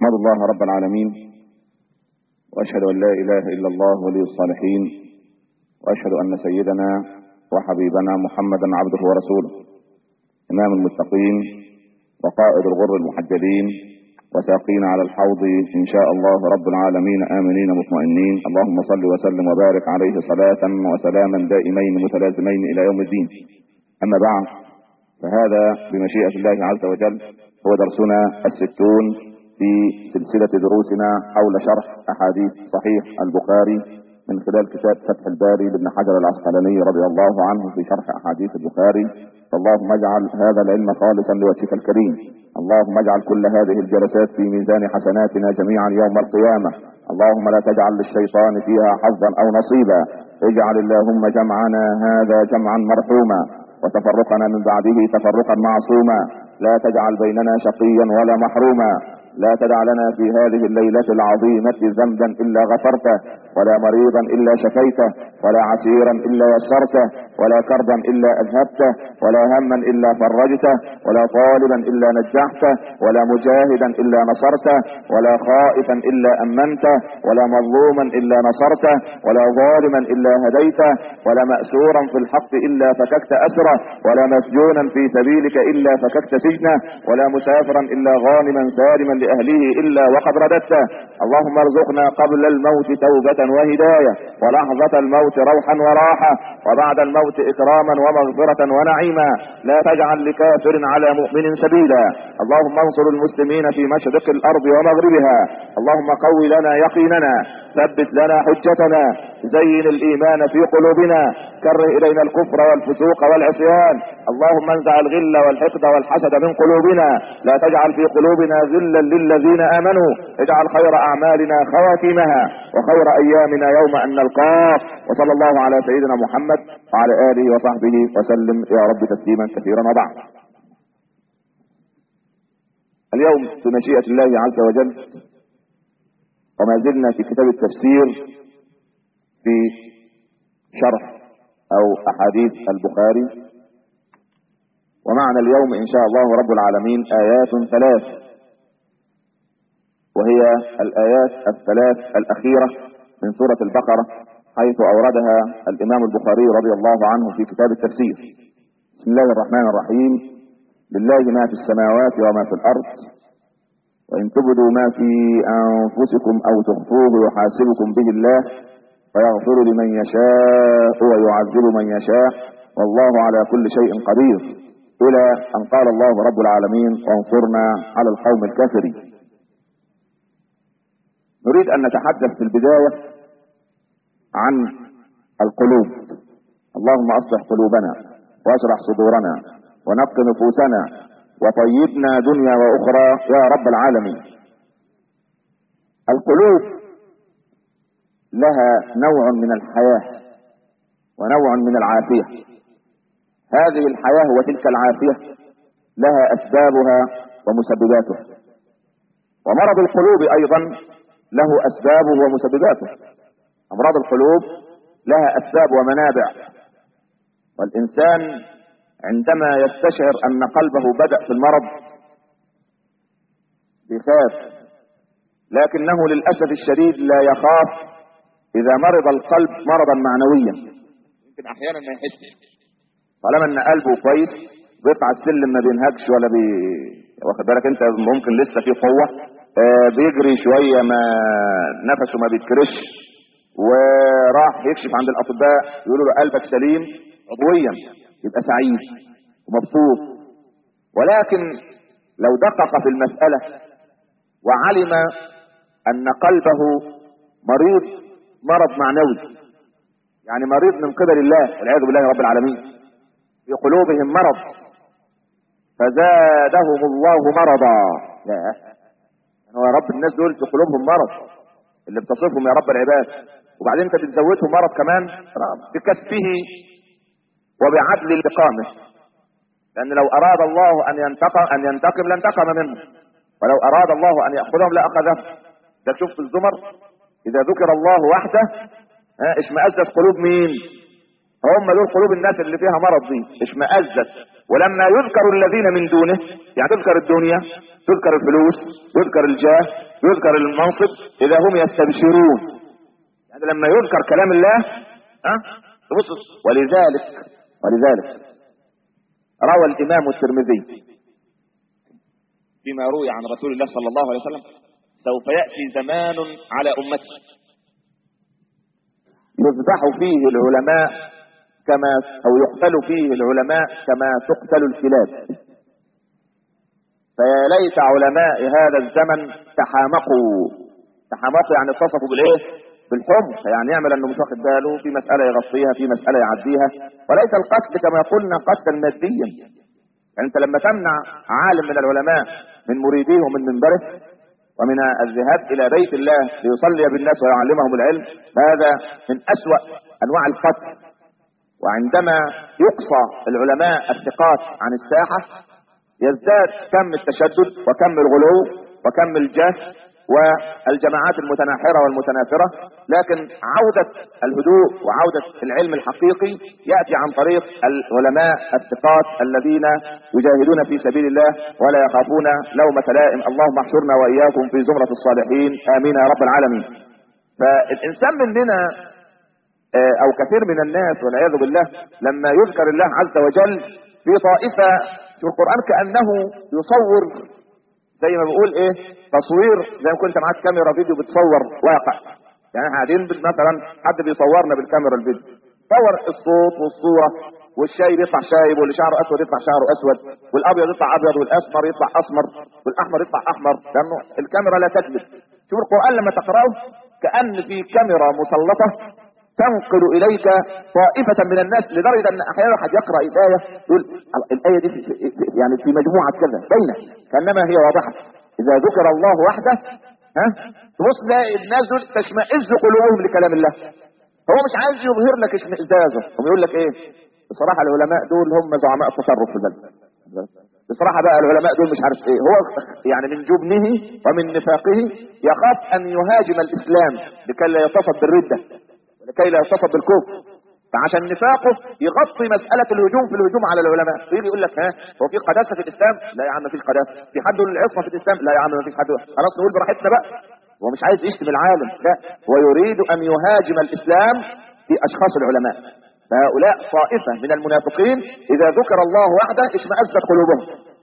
أحمد الله رب العالمين، وأشهد أن لا إله إلا الله ولي الصالحين، وأشهد أن سيدنا وحبيبنا محمدا عبده ورسوله، إمام المتقين وقائد الغر المحجلين، وساقين على الحوض إن شاء الله رب العالمين آمنين مطمئنين. اللهم صل وسلم وبارك عليه صلاة وسلاما دائمين متلازمين إلى يوم الدين. أما بعد، فهذا بمشيئة الله عز وجل هو درسنا 60 في سلسلة دروسنا حول شرح أحاديث صحيح البخاري من خلال كتاب فتح الباري لابن حجر العسقلاني رضي الله عنه في شرح أحاديث البخاري. اللهم اجعل هذا العلم خالصا لوجهك الكريم. اللهم اجعل كل هذه الجلسات في ميزان حسناتنا جميعا يوم القيامة. اللهم لا تجعل للشيطان فيها حظا أو نصيبا. اجعل اللهم جمعنا هذا جمعا مرحوما، وتفرقنا من بعده تفرقا معصوما. لا تجعل بيننا شقيا ولا محروما. لا تدع لنا في هذه الليلة العظيمة ذنبا إلا غفرته، ولا مريضا إلا شفيته، ولا عسيرا إلا يسرته، ولا كربا إلا أذهبته، ولا هما إلا فرجته، ولا طالبا إلا نجحته، ولا مجاهدا إلا نصرته، ولا خائفا إلا أمنته، ولا مظلوما إلا نصرته، ولا ظالما إلا هديته، ولا مأسورا في الحق إلا فككت أسره، ولا مسجونا في سبيلك إلا فككت سجنه، ولا مسافرا إلا غانما سالما لأهله إلا وقد رددته. اللهم ارزقنا قبل الموت توبة وهداية، ولحظة الموت روحا وراحة، وبعد الموت إكراما ومغفرة ونعيما. لا تجعل لكافر على مؤمن سبيلا. اللهم انصر المسلمين في مشرق الأرض ومغربها. اللهم قوي لنا يقيننا، ثبت لنا حجتنا، زين الإيمان في قلوبنا، كره إلينا الكفر والفسوق والعصيان. اللهم انزع الغل والحقد والحسد من قلوبنا. لا تجعل في قلوبنا غلا للذين آمنوا. اجعل خير أعمالنا خواتيمها، وخير أيامنا يوم أن نلقاك. وصلى الله على سيدنا محمد وعلى آله وصحبه وسلم يا رب تسليما كثيرا. وبعد، اليوم بمشيئة الله عز وجل وما زلنا في كتاب التفسير في شرح أو أحاديث البخاري، ومعنا اليوم إن شاء الله رب العالمين آيات 3، وهي الآيات 3 الأخيرة من سورة البقرة، حيث أوردها الإمام البخاري رضي الله عنه في كتاب التفسير. بسم الله الرحمن الرحيم. لله ما في السماوات وما في الأرض، وإن تبدوا ما في أنفسكم أو تخفوه يحاسبكم به الله، فيغفر لمن يشاء ويعذب من يشاء، والله على كل شيء قدير، إلى أن قال الله رب العالمين: وانصرنا على القوم الكافرين. نريد أن نتحدث في البداية عن القلوب. اللهم أصلح قلوبنا واشرح صدورنا ونقِ نفوسنا وطيبنا دنيا وأخرى يا رب العالمين. القلوب لها نوع من الحياة ونوع من العافية. هذه الحياة وتلك العافية لها أسبابها ومسبباتها، ومرض القلوب أيضا له أسبابه ومسبباته. أمراض القلوب لها أسباب ومنابع، والإنسان عندما يستشعر أن قلبه بدأ في المرض يخاف، لكنه للأسف الشديد لا يخاف إذا مرض القلب مرضا معنويا. يمكن أحيانا ما يحسش، طالما أن قلبه كويس بيطلع السلم ما بينهكش ولا واخد بالك أنت، ممكن لسه في قوة، بيجري شوية ما نفسه ما بيتكرش، وراح يكشف عند الأطباء يقولوا له قلبك سليم عضويا، يبقى سعيد ومبسوط. ولكن لو دقق في المسألة وعلم أن قلبه مريض مرض معنوي، يعني مريض من قبل الله والعياذ بالله رب العالمين، في قلوبهم مرض فزادهم الله مرضا. هو يا رب الناس دول في قلوبهم مرض اللي بتصفهم يا رب العباد، وبعدين انت بتزودهم مرض كمان بكسبه وبعدل انتقامه. لأن لو أراد الله أن ينتقم لانتقم منهم، ولو أراد الله أن يأخذهم لأخذهم. ده شوف في الزمر إذا ذكر الله وحده اشمأزت قلوب مين؟ هم دول قلوب الناس اللي فيها مرض دي اشمئزت. ولما يذكر الذين من دونه، يعني تذكر الدنيا، تذكر الفلوس، يذكر الجاه، يذكر المنصب، اذا هم يستبشرون. يعني لما يذكر كلام الله تبص. ولذلك روى الامام الترمذي فيما روي عن رسول الله صلى الله عليه وسلم: سوف يأتي زمان على أمتي يذبح فيه العلماء أو يقتل فيه العلماء كما تقتل الكلاب. فيا ليت علماء هذا الزمن تحامقوا يعني اتصفوا بالايه؟ بالحمق. يعني يعمل انه مش واخد باله في مسألة يغطيها، في مسألة يعديها، وليس القتل كما قلنا قتلا ماديا. يعني انت لما تمنع عالم من العلماء من مريديه ومن منبره ومن الذهاب الى بيت الله ليصلي بالناس ويعلمهم العلم، هذا من اسوأ انواع القتل. وعندما يقصى العلماء الثقات عن الساحة يزداد كم التشدد وكم الغلو وكم الجهل والجماعات المتناحرة والمتنافرة. لكن عودة الهدوء وعودة العلم الحقيقي يأتي عن طريق العلماء الثقات الذين يجاهدون في سبيل الله ولا يخافون لومة لائم. اللهم احشرنا وإياكم في زمرة الصالحين، آمين يا رب العالمين. فالإنسان مننا أو كثير من الناس والعياذ بالله لما يذكر الله عز وجل في طائفة في القرآن كأنه يصور، زي ما بقول ايه، تصوير، زي ما كنت معاك كاميرا فيديو بتصور واقع. يعني احنا قاعدين مثلا حد بيصورنا بالكاميرا الفيديو، صور الصوت والصورة، والشاي يطلع شايب، واللي شعره اسود يطلع شعره اسود، والابيض يطلع ابيض، والاسمر يطلع اسمر، والاحمر يطلع احمر، لانه الكاميرا لا تكذب. شوف القرآن لما تقرأه كأن في كاميرا مسلطة تنقل اليك طائفة من الناس، لدرجة ان احيانا واحد يقرأ الآية يقول الآية دي يعني في مجموعة كذا بينه كأنما هي واضحة. اذا ذكر الله وحده تبص تلاقي الناس دول تشمئز قلوبهم لكلام الله. هو مش عايز يظهر لك اشمئزازه، هو يقول لك ايه؟ بصراحة العلماء دول هم زعماء التصرف في البلد. بصراحة بقى العلماء دول مش عارف ايه. هو يعني من جبنه ومن نفاقه يخاف ان يهاجم الاسلام لكي لا يتصف بالردة لكي لا يتصف بالكفر، فعشان نفاقه يغطي مسألة الهجوم في الهجوم على العلماء. يجي يقول لك هو في قداسة في الإسلام؟ لا يا عم مفيش قداسة. في حد العصمة في الإسلام؟ لا يا عم مفيش حد. خلاص نقول براحتنا بقى. هو مش عايز يشتم العالم، لا، هو يريد أن يهاجم الإسلام في أشخاص العلماء. فهؤلاء طائفة من المنافقين إذا ذكر الله وحده اشمأزت قلوبهم.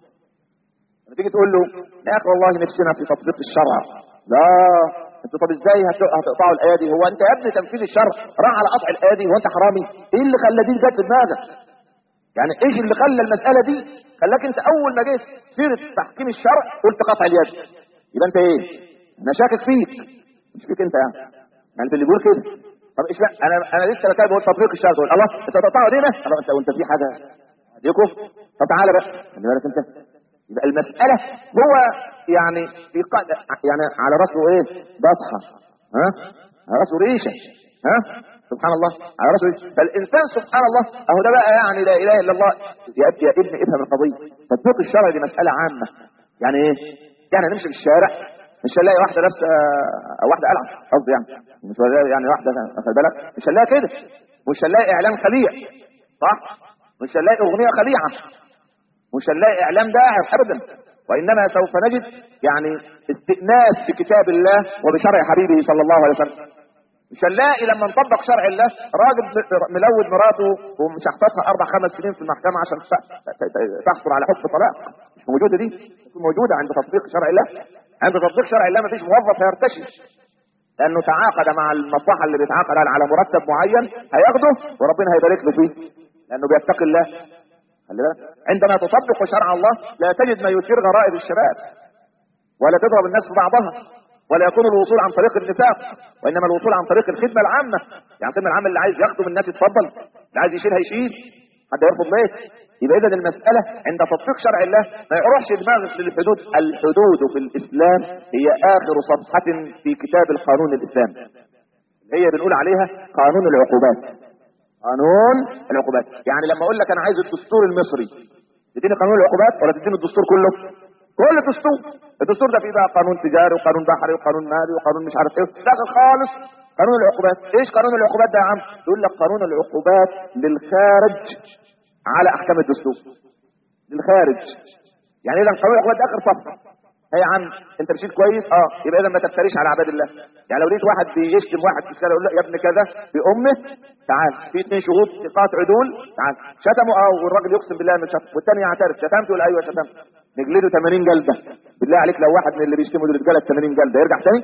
لما تيجي تقول له يا أخي والله نفسنا في تطبيق الشرع، لا انتوا طب ازاي هتقطعوا الايه دي؟ هو انت يا ابني تنفيذ الشرع راح على قطع الايه دي؟ هو انت حرامي؟ ايه اللي خلى دي جت في دماغك؟ يعني ايش اللي خلى المساله دي خلاك انت اول ما جيت سيره تحكيم الشرع قلت قطع اليد؟ يبقى انت ايه؟ انا شاكك فيك، مش فيك انت يعني انت اللي بيقول كده. طب ايش بقى؟ انا لسه بتكلم بقول تطبيق الشرع، تقول الله انت تقطعوا دينا؟ انت وانت في حاجه ديكم؟ طب تعالى بقى خلي بالك انت. يبقى المسألة هو يعني يعني على راسه ايه؟ بطحة، على راسه ريشة، سبحان الله، على راسه ريشة. فالإنسان سبحان الله اهو ده بقى يعني لا إله إلا الله. يا ابني افهم القضية. تطبيق الشرع دي مسألة عامة. يعني ايه؟ يعني نمشي في الشارع مش هنلاقي واحدة لابسة او واحدة قلعة، قصدي يعني مش هنلاقي يعني واحدة خد بالك، مش هنلاقي كده، مش هنلاقي اعلان خليع، صح؟ مش هنلاقي اغنية خليعة، مش هنلاقي اعلام داعر ابدا، وانما سوف نجد يعني استئناس بكتاب الله وبشرع حبيبه صلى الله عليه وسلم. مش هنلاقي لما نطبق شرع الله راجل ملود مراته ومشحططها 4-5 سنين في المحكمة عشان تحصل على حكم طلاق. مش موجودة دي، مش موجودة عند تطبيق شرع الله. عند تطبيق شرع الله ما فيش موظف هيرتشي لانه تعاقد مع المصلحة اللي بيتعاقد على مرتب معين هياخده وربنا هيبارك له فيه لانه بيتقي الله. عندما تطبق شرع الله لا تجد ما يثير غرائب الشباب، ولا تضرب الناس في بعضها، ولا يكون الوصول عن طريق النفاق، وانما الوصول عن طريق الخدمه العامه. يعني الخدمه العامه اللي عايز يخدم الناس يتفضل، اللي عايز يشيل هيشيل، حد يرفض ليه؟ يبقى اذا المساله عند تطبيق شرع الله ما يروحش دماغك للحدود. الحدود في الاسلام هي اخر صفحه في كتاب القانون الاسلامي، هي بنقول عليها قانون العقوبات. قانون العقوبات يعني لما اقول لك انا عايز الدستور المصري تديني قانون العقوبات ولا تديني الدستور كله؟ كل الدستور ده فيه بقى قانون تجاري وقانون بحري وقانون مالي وقانون مش عارف ايه، داخل خالص قانون العقوبات. ايش قانون العقوبات ده يا عم؟ يقول لك قانون العقوبات للخارج على احكام الدستور. للخارج. يعني اذا قانون العقوبات ده اخر صفحه. هي يا عم انت مشيت كويس، يبقى اذا ما تفتريش على عباد الله. يعني لو لقيت واحد بيشتم واحد في الشارع يقول له يا ابن كذا بامه، تعال في 2 شهود ثقات عدول، تعال شتمه والراجل يقسم بالله انه شتم، والثاني يعترف شتمت يقول ايوه شتمت، نجلده 80 جلده. بالله عليك لو واحد من اللي بيشتموا دول اتجلد 80 جلده يرجع تاني؟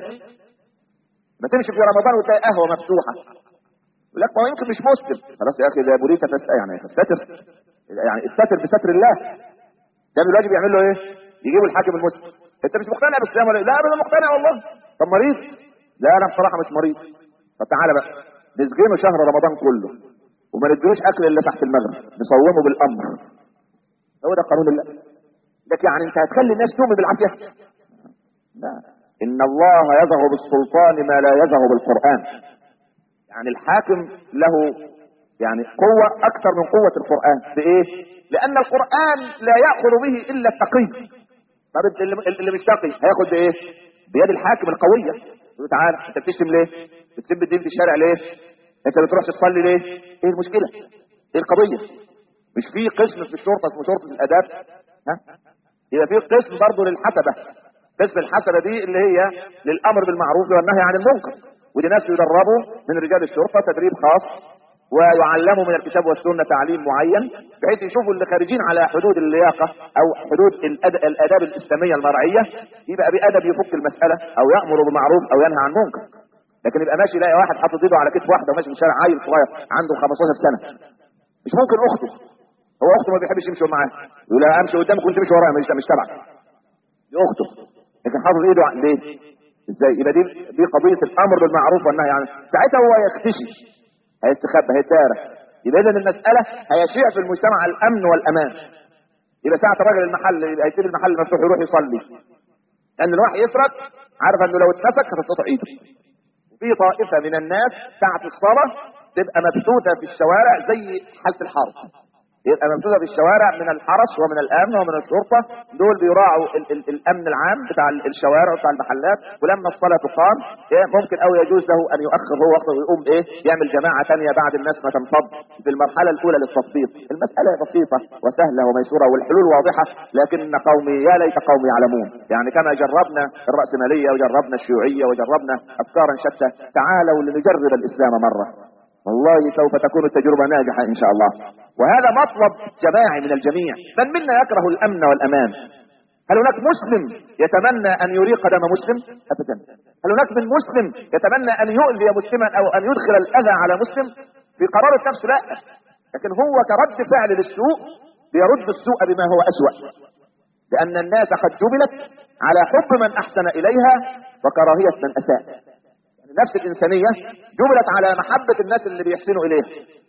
ما تمشي في رمضان وتلاقي قهوه مفتوحه يقول لك ما هو يمكن مش مسلم، خلاص يا اخي ده بوليس يعني استتر، يعني استتر بستر الله. ده الواجب يعمل له ايه؟ يجيبوا الحاكم المسلم. انت مش مقتنع بالصيام ولا لا؟ انا مقتنع والله. طب مريض؟ لا انا بصراحه مش مريض. طب تعالى بقى نسجنه شهر رمضان كله وما نديلوش اكل الا تحت المغرب، نصومه بالامر. هو ده قانون الله. لكن يعني انت هتخلي الناس تؤمن بالعافيه؟ لا. ان الله يزغ بالسلطان ما لا يزغ بالقران. يعني الحاكم له يعني قوه اكثر من قوه القران. بايه؟ لان القران لا ياخذ به الا التقي. طب اللي مش تقي هياخد بايه؟ بيد الحاكم القويه. يقول تعالى انت بتشتم ليه؟ بتسب الدين في الشارع ليه؟ انت بتروح تصلي ليه؟ ايه المشكله؟ ايه القضيه؟ مش في قسم في الشرطه اسمه شرطه الاداب؟ يبقى في قسم برضه للحسبه. قسم الحسبه دي اللي هي للامر بالمعروف والنهي عن المنكر، ودي ناس يدربوا من رجال الشرطه تدريب خاص ويعلموا من الكتاب والسنه تعليم معين بحيث يشوفوا اللي خارجين على حدود اللياقه او حدود الاداب الاسلاميه المرعيه، يبقى بادب يفك المساله او يامر بالمعروف او ينهى عن منكر. لكن يبقى ماشي يلاقي واحد حاطط ايده على كتف واحده وماشي في الشارع عيل صغير عنده 15 سنه، مش ممكن اخته، هو اخته ما بيحبش يمشي معاه، يقول لها امشي قدامك وانت تمشي ورايا، مش تبعك، دي اخته، لكن حاطط ايده ليه؟ ازاي؟ يبقى دي قضيه الامر بالمعروف والنهي عن، ساعتها هو يختشي، هيستخبى، هيتدارى. يبقى اذا المساله هيشيع في المجتمع الامن والامان. يبقى ساعه الراجل المحل يبقى يسيب المحل مفتوح يروح يصلي، لان الواحد يسرق عارف انه لو اتمسك هتتقطع ايده. وفي طائفه من الناس ساعه الصلاه تبقى مبثوثه في الشوارع زي حاله الحرب، يبقى مبثوثه في الشوارع من الحرس ومن الامن ومن الشرطه، دول بيراعوا الامن العام بتاع الشوارع وبتاع المحلات. ولما الصلاه تقام ممكن او يجوز له ان يؤخر هو وقته ويقوم يعمل جماعه ثانيه بعد الناس ما تنفض في المرحله الاولى للتصفيق. المساله بسيطه وسهله وميسوره والحلول واضحه، لكن قومي يا ليت قومي يعلمون. يعني كما جربنا الراسماليه وجربنا الشيوعيه وجربنا افكارا شتى، تعالوا لنجرب الاسلام مره، والله سوف تكون التجربه ناجحه ان شاء الله. وهذا مطلب جماعي من الجميع. من منا يكره الامن والامان؟ هل هناك مسلم يتمنى ان يريق دم مسلم؟ ابدا. هل هناك من مسلم يتمنى ان يؤذي مسلما او ان يدخل الاذى على مسلم؟ في قرار النفس لا، لكن هو كرد فعل للسوء بيرد السوء بما هو اسوأ، لان الناس قد جبلت على حب من احسن اليها وكراهيه من اساء. النفس الإنسانية جبلت على محبة الناس اللي بيحسنوا إليها.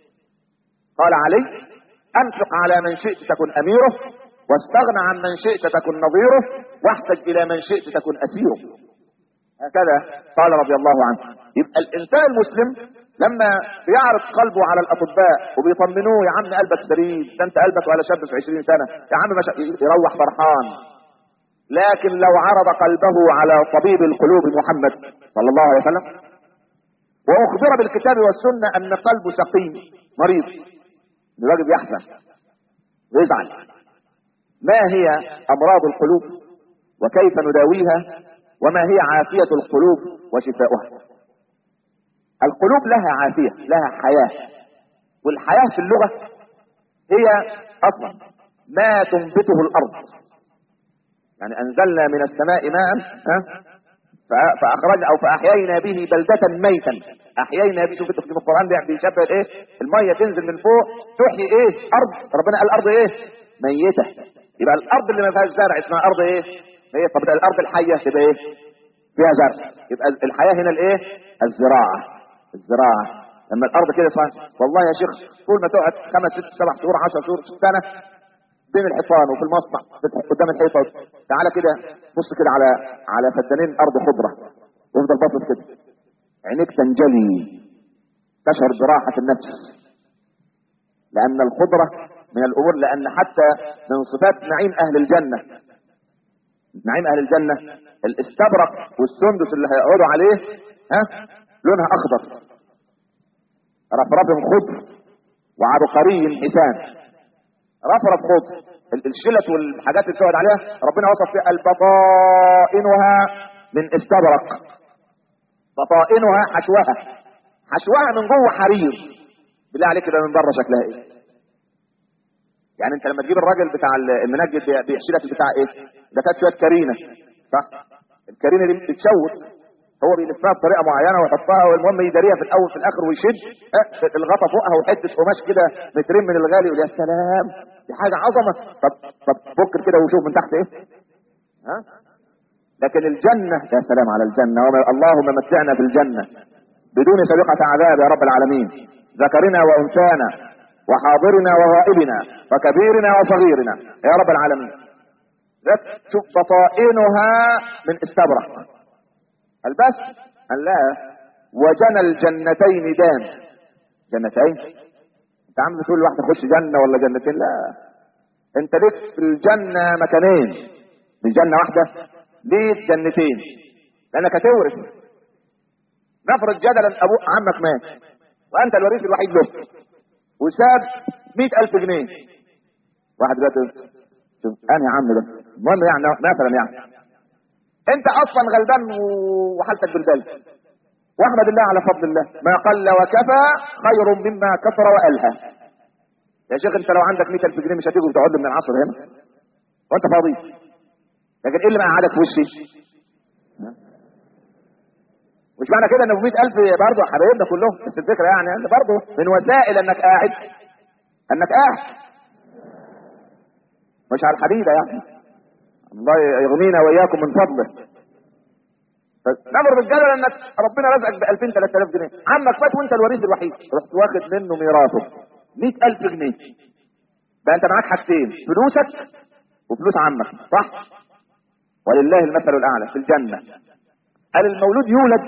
قال علي أنفق على من شئت تكن أميره، واستغنى عن من شئت تكن نظيره، واحتج إلى من شئت تكن أسيره. هكذا قال رضي الله عنه. يبقى الإنسان المسلم لما بيعرض قلبه على الأطباء وبيطمنوه يا عم قلبك سليم، ده أنت قلبك ولا شاب في 20 سنة يا عم، يروح فرحان. لكن لو عرض قلبه على طبيب القلوب محمد صلى الله عليه وسلم واخبر بالكتاب والسنه ان قلبه سقيم مريض، الراجل يحزن ويزعل. ما هي امراض القلوب وكيف نداويها وما هي عافيه القلوب وشفاؤها؟ القلوب لها عافيه، لها حياه، والحياه في اللغه هي اصلا ما تنبته الارض. يعني انزلنا من السماء ماء فاخرجنا او فاحيينا به بلدة ميتا. احيينا به، شوف انت في القران بيشبه ايه؟ الميه تنزل من فوق تحيي ايه؟ ارض. ربنا قال الارض ايه؟ ميته. يبقى الارض اللي ما فيهاش زرع اسمها ارض ايه؟ ميته. طب الارض الحيه تبقى ايه؟ فيها زرع. يبقى الحياه هنا الايه؟ الزراعه. الزراعه لما الارض كده صار والله يا شيخ طول ما تقعد 5 6 7 شهور 10 شهور سنه بين الحيطان وفي المصنع قدام الحيطه، تعالى كده بص كده على فدانين ارض خضره وافضل باصص كده، عينيك تنجلي، تشعر براحه النفس، لان الخضره من الامور، لان حتى من صفات نعيم اهل الجنه، نعيم اهل الجنه الاستبرق والسندس اللي هيقعدوا عليه لونها اخضر، رفرف خضر وعبقري حسان. رفرف خضر، الشلت والحاجات اللي بتقعد عليها ربنا وصف فيها البطائنها من استبرق. بطائنها حشوها من جوه حرير. بالله عليك كده من بره شكلها ايه؟ يعني انت لما تجيب الراجل بتاع المنجد بيحشي لك بتاع ايه؟ ده كانت شويه كارينه، صح؟ الكارينه دي بتتشوت، هو بيلفها بطريقه معينه ويحطها، والمهم يداريها في الاول في الاخر ويشد الغطا فوقها وحته قماش كده مترين من الغالي، ويا سلام دي حاجه عظمه. طب فكر كده وشوف من تحت ايه؟ ها؟ لكن الجنه، يا سلام على الجنه، اللهم متعنا في الجنه بدون سابقه عذاب يا رب العالمين، ذكرنا وانثانا وحاضرنا وغائبنا وكبيرنا وصغيرنا يا رب العالمين. شوف بطائنها من استبرق. البس الله وجنى الجنتين دان. جنتين؟ انت عم بتقول لواحده خش جنه ولا جنتين؟ لا، انت ليك في الجنه مكانين، مش جنه واحده، ليك جنتين لانك هتورث. نفرض جدلا ابوك عمك مات وانت الوريث الوحيد له وساب 100,000 جنيه. واحد دلوقتي شوف انهي عم ده، المهم يعني مثلا يعني انت اصلا غلبان وحالتك بالبلد، واحمد الله على فضل الله، ما قل وكفى خير مما كثر والهى. يا شيخ انت لو عندك 100,000 جنيه مش هتيجي وتقعد من العصر هنا وانت فاضي، لكن ايه اللي مقعدك في وشي؟ مش معنى كده ان ب 100,000 برضه حبايبنا كلهم، بس الفكره يعني برضه من وسائل انك قاعد مش على الحديده يعني. الله يغنينا واياكم من فضله. نمر بالجدل انك ربنا رزقك ب 2000 3000 جنيه، عمك مات وانت الوريث الوحيد، رحت واخد منه ميراثه 100,000 جنيه. بقى انت معاك حاجتين، فلوسك وفلوس عمك، صح؟ ولله المثل الاعلى في الجنه. قال المولود يولد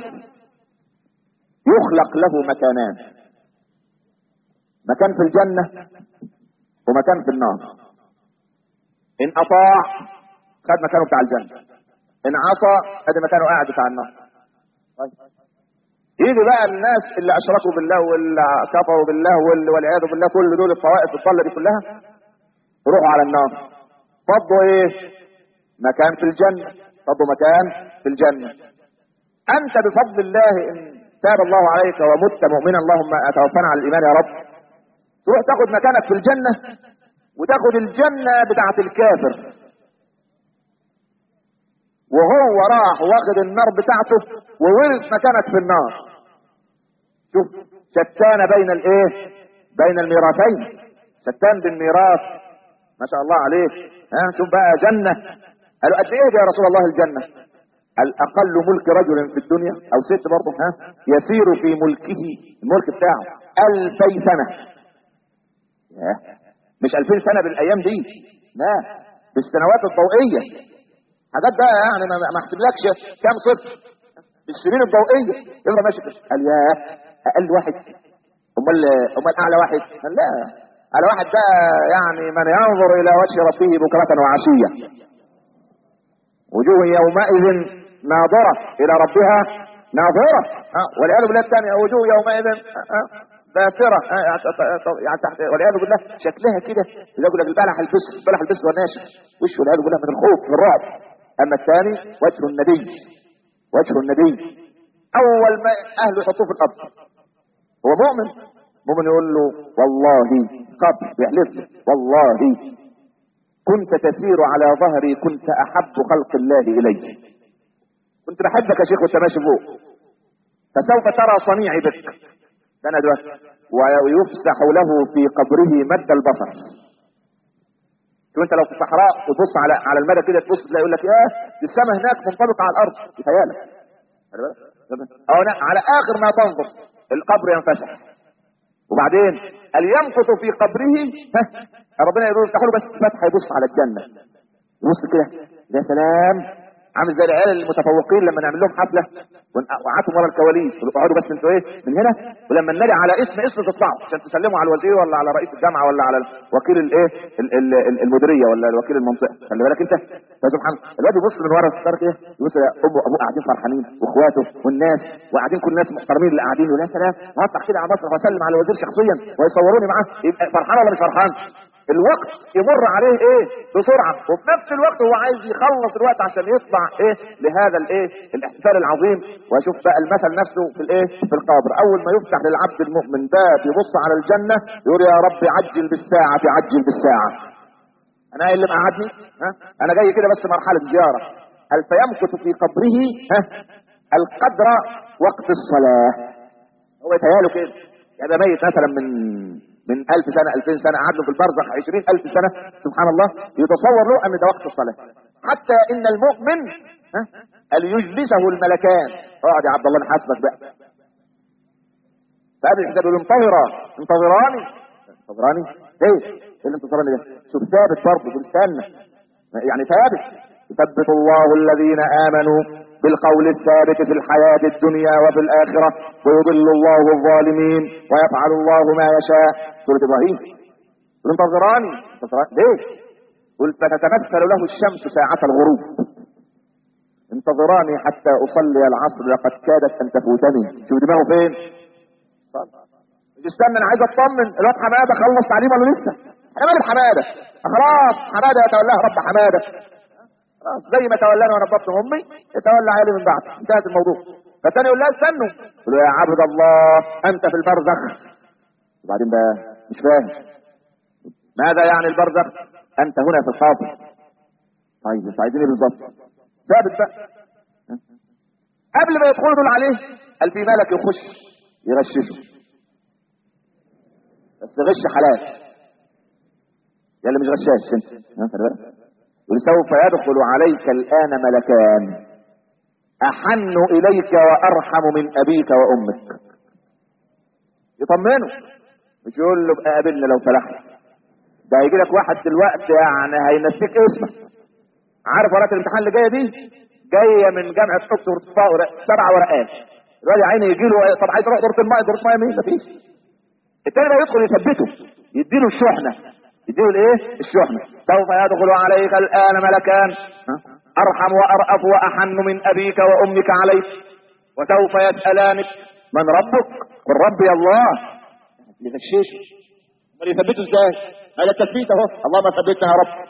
يخلق له مكانان، مكان في الجنه ومكان في النار. ان اطاع خد مكانه بتاع الجنه، ان عصى خد مكانه قاعد بتاع النار. طيب يجي بقى الناس اللي اشركوا بالله واللي كفروا بالله والعياذ بالله، كل دول الطوائف الضاله دي كلها يروحوا على النار. فضوا ايه؟ مكان في الجنه، فضوا مكان في الجنه. انت بفضل الله ان تاب الله عليك ومت مؤمنا، اللهم اتوفنا على الايمان يا رب، تروح تاخد مكانك في الجنه وتاخد الجنه بتاعت الكافر، وهو راح واخد النار بتاعته وورث مكانك في النار. شوف شتان بين الايه؟ بين الميراثين، شتان بالميراث، ما شاء الله عليك. شوف بقى جنه، قالوا قد ايه يا رسول الله الجنه؟ الاقل ملك رجل في الدنيا او ست برضه يسير في ملكه، الملك بتاعه 2000 سنه. مش 2000 سنه بالايام دي، لا، بالسنوات الضوئيه. حاجات بقى يعني ما احسبلكش كام صفر بالسنين الضوئيه. يلا ماشي. قال يا اقل واحد، امال اعلى واحد؟ قال لا، اعلى واحد بقى يعني من ينظر الى وجه ربه بكره وعشيه، وجوه يومئذ ناظره الى ربها ناظره. والعياذ بالله الثانيه وجوه يومئذ باسره، يعني تحت والعياذ بالله شكلها كده يقول لك البلح البس والناشف وشه والعياذ بالله من الخوف من الرعب. اما الثاني وجه النبي اول ما اهله يحطوه في القبر هو مؤمن يقول له والله قبر بيحلف له والله كنت تسير على ظهري كنت احب خلق الله الي، كنت بحبك يا شيخ وانت ماشي فوق، فسوف ترى صنيعي بك. انا دلوقتي ويفسح له في قبره مد البصر. شوف انت لو في الصحراء تبص على المدى كده، تبص تلاقي يقول لك ياه دي السماء هناك منطبقه على الارض، يتهيألك او على اخر ما تنظر القبر ينفسح، وبعدين اللي يمكث في قبره ربنا يقول افتحوا له بس فتحه يبص على الجنه، يبص كده يا سلام عامل زي العيال المتفوقين لما نعمل لهم حفله وقعدتهم ورا الكواليس اقعدوا بس انتوا ايه من هنا، ولما ننادي على اسم تطلعوا عشان تسلموا على الوزير ولا على رئيس الجامعه ولا على وكيل الايه المديريه ولا وكيل المنطقه. خلي بالك انت يا سبحان الله، الواد يبص من ورا الستار كده، يبص امه وابوه قاعدين فرحانين واخواته والناس وقاعدين كل الناس محترمين اللي قاعدين، ويا سلام هطلع كده على مصر واسلم على الوزير شخصيا ويصوروني معاه، يبقى فرحان ولا مش فرحان؟ الوقت يمر عليه ايه بسرعه، وفي نفس الوقت هو عايز يخلص الوقت عشان يطلع ايه لهذا الايه الاحتفال العظيم. واشوف بقى المثل نفسه في الايه في القبر، اول ما يفتح للعبد المؤمن باب يبص على الجنه يقول يا رب عجل بالساعه عجل بالساعه. انا اللي مقعدني انا جاي كده بس مرحله زياره. هل فيمكث في قبره القدر وقت الصلاه. هو يتهيأله كده يبقى ميت مثلا من 1000 سنة 2000 سنة، قعد له في البرزخ 20,000 سنة، سبحان الله، يتصور له ان ده وقت الصلاة. حتى ان المؤمن اللي يجلسه الملكان، اقعد يا عبد الله نحاسبك بقى. فهذا الحساب يقول انتظراني ايه اللي انتظراني ده؟ شوف ثابت برضه، يقول استنى يعني ثابت. يثبت الله الذين آمنوا بالقول الثابت في الحياة الدنيا وفي الآخرة ويضل الله الظالمين ويفعل الله ما يشاء. سورة إبراهيم. انتظراني ليه؟ قلت فتتمثل له الشمس ساعة الغروب. انتظراني حتى أصلي العصر لقد كادت أن تفوتني. شوف دماغه فين؟ استنى انا عايز اطمن الواد حماده خلص تعليم ولا لسه؟ انا مالي بحماده، خلاص حماده يتولاه رب حماده، خلاص زي ما تولاني وانا بطن امي يتولى عيالي من بعد، انتهت الموضوع. فالثاني يقول لها استنوا، يقول له يا عبد الله انت في البرزخ. وبعدين بقى مش فاهم ماذا يعني البرزخ؟ انت هنا في القبر. طيب انتوا عايزين ايه بالظبط؟ ثابت بقى. قبل ما يدخلوا دول عليه قال في ملك يخش يغششه، بس غش حلال يا اللي مش غشاش انت ولسوف يدخل عليك الآن ملكان أحن إليك وأرحم من أبيك وأمك. يطمنه، مش يقول له بقى قابلنا لو فلحت. ده هيجي لك واحد دلوقتي يعني هينسيك اسمك. عارف ورقة الامتحان اللي جاية دي؟ جاية من جامعة أكسفورد 7 ورقات. الواد يا عيني يجي له طب عايز اروح دورة الماء، دورة الماء مين؟ مفيش. التاني بقى يدخل يثبته، يديله الشحنة، يديله الايه؟ الشحنة. سوف يدخل عليك الآن ملكان أرحم وأرأف وأحن من أبيك وأمك عليك وسوف يسألانك من ربك؟ قل ربي الله. يغششه، امال يثبته ازاي؟ هذا التثبيت اهو، اللهم ثبتنا يا رب.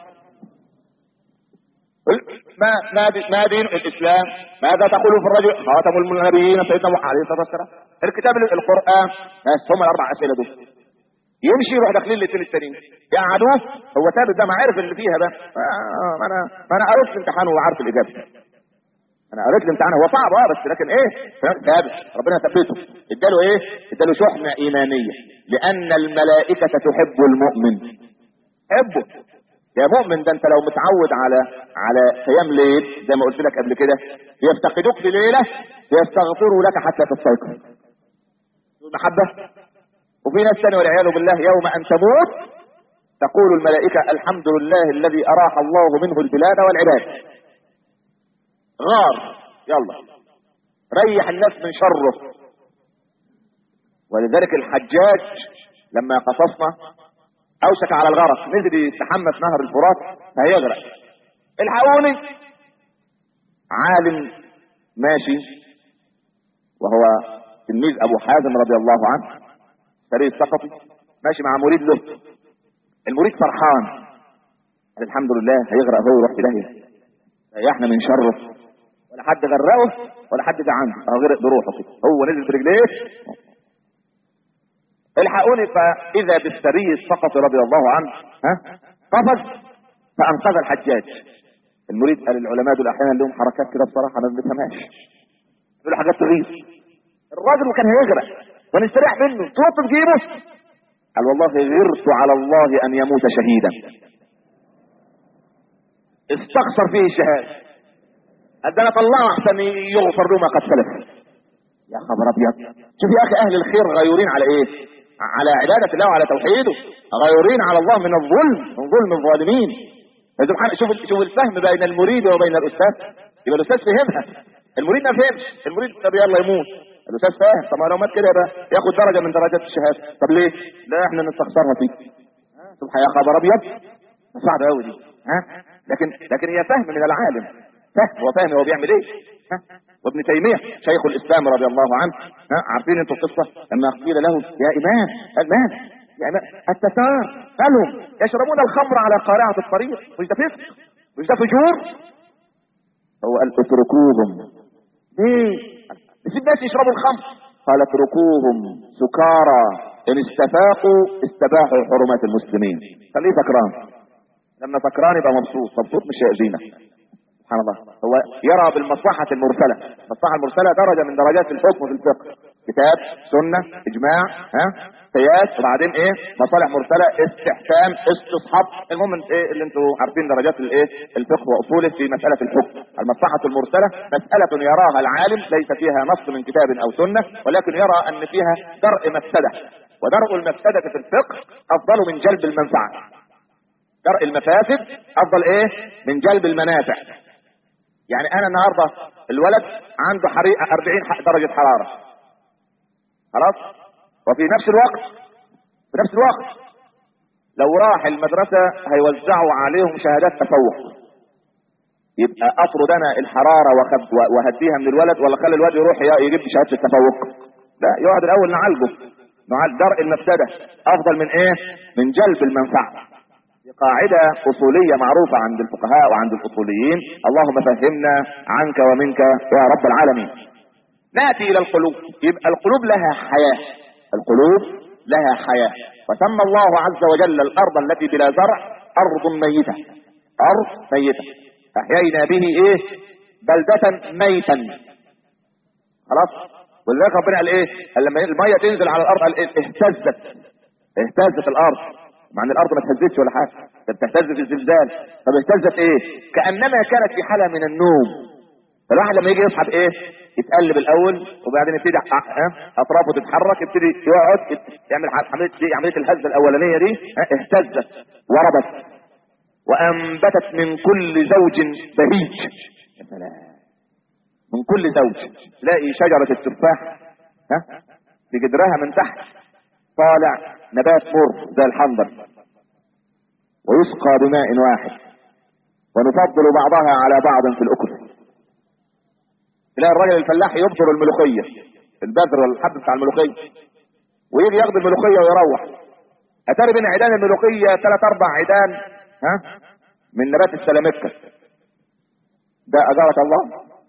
ما دين الاسلام؟ ماذا تقول في الرجل خاتم النبيين سيدنا محمد عليه الصلاه والسلام؟ الكتاب القران، هم الاربع اسئله دول. يمشي يروح داخلين الاثنين التانيين يقعدوه، هو ثابت ده ما عارف اللي فيها بقى. انا قريت الامتحان وعارف الاجابه. انا قريت الامتحان هو صعب بس لكن ايه؟ ثابت، ربنا ثبته. اداله ايه؟ اداله شحنه ايمانيه، لان الملائكه تحب المؤمن. حبه يا مؤمن، ده انت لو متعود على قيام ليل زي ما قلت لك قبل كده، يفتقدوك لليله يستغفروا لك حتى تستيقظ. المحبه. وفي ناس ثانيه والعياذ بالله يوم ان تموت تقول الملائكه الحمد لله الذي اراح الله منه البلاد والعباد. غار يلا ريح الناس من شره. ولذلك الحجاج لما قصصنا اوشك على الغرق، نزل يستحمى في نهر الفرات فهيغرق. الحقوني. عالم ماشي وهو تلميذ ابو حازم رضي الله عنه فريق السقطي، ماشي مع مريد له. المريد فرحان، قال الحمد لله هيغرق هو يروح في داهيه، ريحنا من شره، ولا حد غرقه ولا حد جعانه، غرق بروحه كده، هو نزل برجليه. الحقوني. فاذا بالسري السقطي رضي الله عنه قفز فانقذ الحجاج. المريد قال العلماء دول احيانا لهم حركات كده بصراحه ما بنفهمهاش، دول حاجات تغيظ. الراجل كان هيغرق ونستريح منه، تروح تجيبه. قال والله غرت على الله ان يموت شهيدا. استخسر فيه الشهاده، قال ده انا طلعه احسن يغفر له ما قد سلف. يا خبر ابيض. شوف يا اخي اهل الخير غيورين على ايه؟ على عباده الله وعلى توحيده، غيورين على الله من الظلم، من ظلم الظالمين. سبحان. شوف الفهم بين المريد وبين الاستاذ. يبقى الاستاذ فهمها، المريد ما فهمش. المريد طب يلا يموت، الاستاذ فاهم. طب لو مات كده يبقى ياخد درجه من درجات الشهاده. طب ليه؟ لا احنا نستخسرها فيه. سبحان يا خبر ابيض، صعبه قوي دي. لكن هي فهم من العالم، فهم، هو فاهم هو بيعمل ايه. وابن تيميه شيخ الاسلام رضي الله عنه، عارفين انتوا القصه لما قيل له يا امام التتار قالوا يشربون الخمر على قارعه الطريق، مش ده فسق؟ مش ده فجور؟ هو قال اتركوهم. ليه؟ مش الناس يشربوا الخمر؟ قال اتركوهم سكارى ان استفاقوا استباحوا حرمات المسلمين. خليه سكران، لما سكران يبقى مبسوط مش هيأذينا. سبحان الله. هو يرى بالمصلحة المرسلة. المصلحة المرسلة درجة من درجات الحكم في الفقه، كتاب، سنة، اجماع، قياس، وبعدين ايه؟ مصالح مرسلة، استحكام، استصحاب. المهم ايه اللي انتوا عارفين درجات الايه؟ الفقه واصوله في مسألة الحكم. المصلحة المرسلة مسألة يراها العالم ليس فيها نص من كتاب او سنة، ولكن يرى ان فيها درء مفسدة، ودرء المفسدة في الفقه افضل من جلب المنفعة. درء المفاسد افضل ايه؟ من جلب المنافع. يعني انا النهارده الولد عنده حريقه 40 درجه حراره، خلاص، وفي نفس الوقت لو راح المدرسه هيوزعوا عليهم شهادات تفوق. يبقى اطرد انا الحراره وهديها من الولد، ولا خلي الولد يروح يجيب شهاده التفوق؟ لا، يقعد الاول نعالج درء المفسده افضل من ايه؟ من جلب المنفعه. قاعدة أصولية معروفة عند الفقهاء وعند الأصوليين. اللهم فهمنا عنك ومنك يا رب العالمين. نأتي إلى القلوب. يبقى القلوب لها حياة، القلوب لها حياة. وسمى الله عز وجل الأرض التي بلا زرع أرض ميتة، أرض ميتة أحيينا به إيه؟ بلدة ميتا. خلاص. ولذلك ربنا قال إيه؟ قال لما المية تنزل على الأرض قال إيه؟ اهتزت الأرض. مع ان الارض ما تهزتش ولا حاجه، كانت تهتز في الزلزال. طب اهتزت ايه؟ كانما كانت في حاله من النوم. فالواحد لما يجي يصحى ايه؟ يتقلب الاول، وبعدين يبتدي اطرافه تتحرك، يبتدي يقعد يعمل عمليه الهزه الاولانيه دي. اهتزت وربت وانبتت من كل زوج بهيج. يا سلام، من كل زوج. تلاقي شجره التفاح في جدرها من تحت طالع نبات مر زي الحنظل، ويسقى بماء واحد، ونفضل بعضها على بعض في الأكل. تلاقي الراجل الفلاح يبذر الملوخية، البذر والحب بتاع الملوخية، ويجي ياخد الملوخية ويروح. أتاري بين عيدان الملوخية 3-4 عيدان من نبات السلامكة. ده أجارك الله؟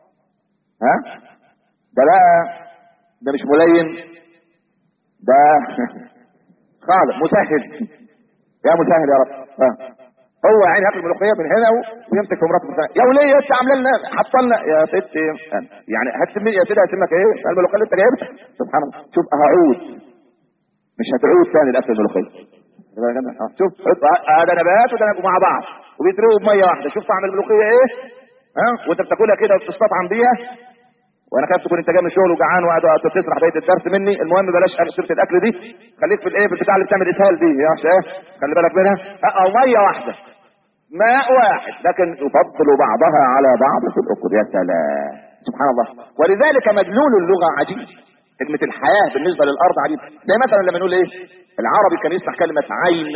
ده مش ملين، ده خالق مسهل. يا مسهل يا رب. هو يعني ياكل ملوخيه من هنا ويمسك في مراته يا وليه انت عامله لنا حطلنا يا ست يعني هتسمي يا سيدي هسمك ايه؟ الملوخيه اللي انت جايبها. سبحان الله. شوف هعود، مش هتعود ثاني لاكل الملوخيه. شوف هذا نبات وده مع بعض وبيترووا بميه واحده. شوف طعم الملوخيه ايه؟ وانت بتاكلها كده وبتستطعم بيها. وانا خايف تكون انت جاي من الشغل وجعان وقاعد تسرح بقيه الدرس مني. المهم بلاش سيره الاكل دي، خليك في الايه، في البتاع اللي بتعمل اسهال دي يا اخي. خلي بالك منها. او ميه واحده، ماء واحد، لكن يفضل بعضها على بعض في الاكل. يا سلام، سبحان الله. ولذلك مدلول اللغه عجيب. كلمه الحياه بالنسبه للارض عجيب. زي مثلا لما نقول ايه؟ العربي كان يسمع كلمه عين.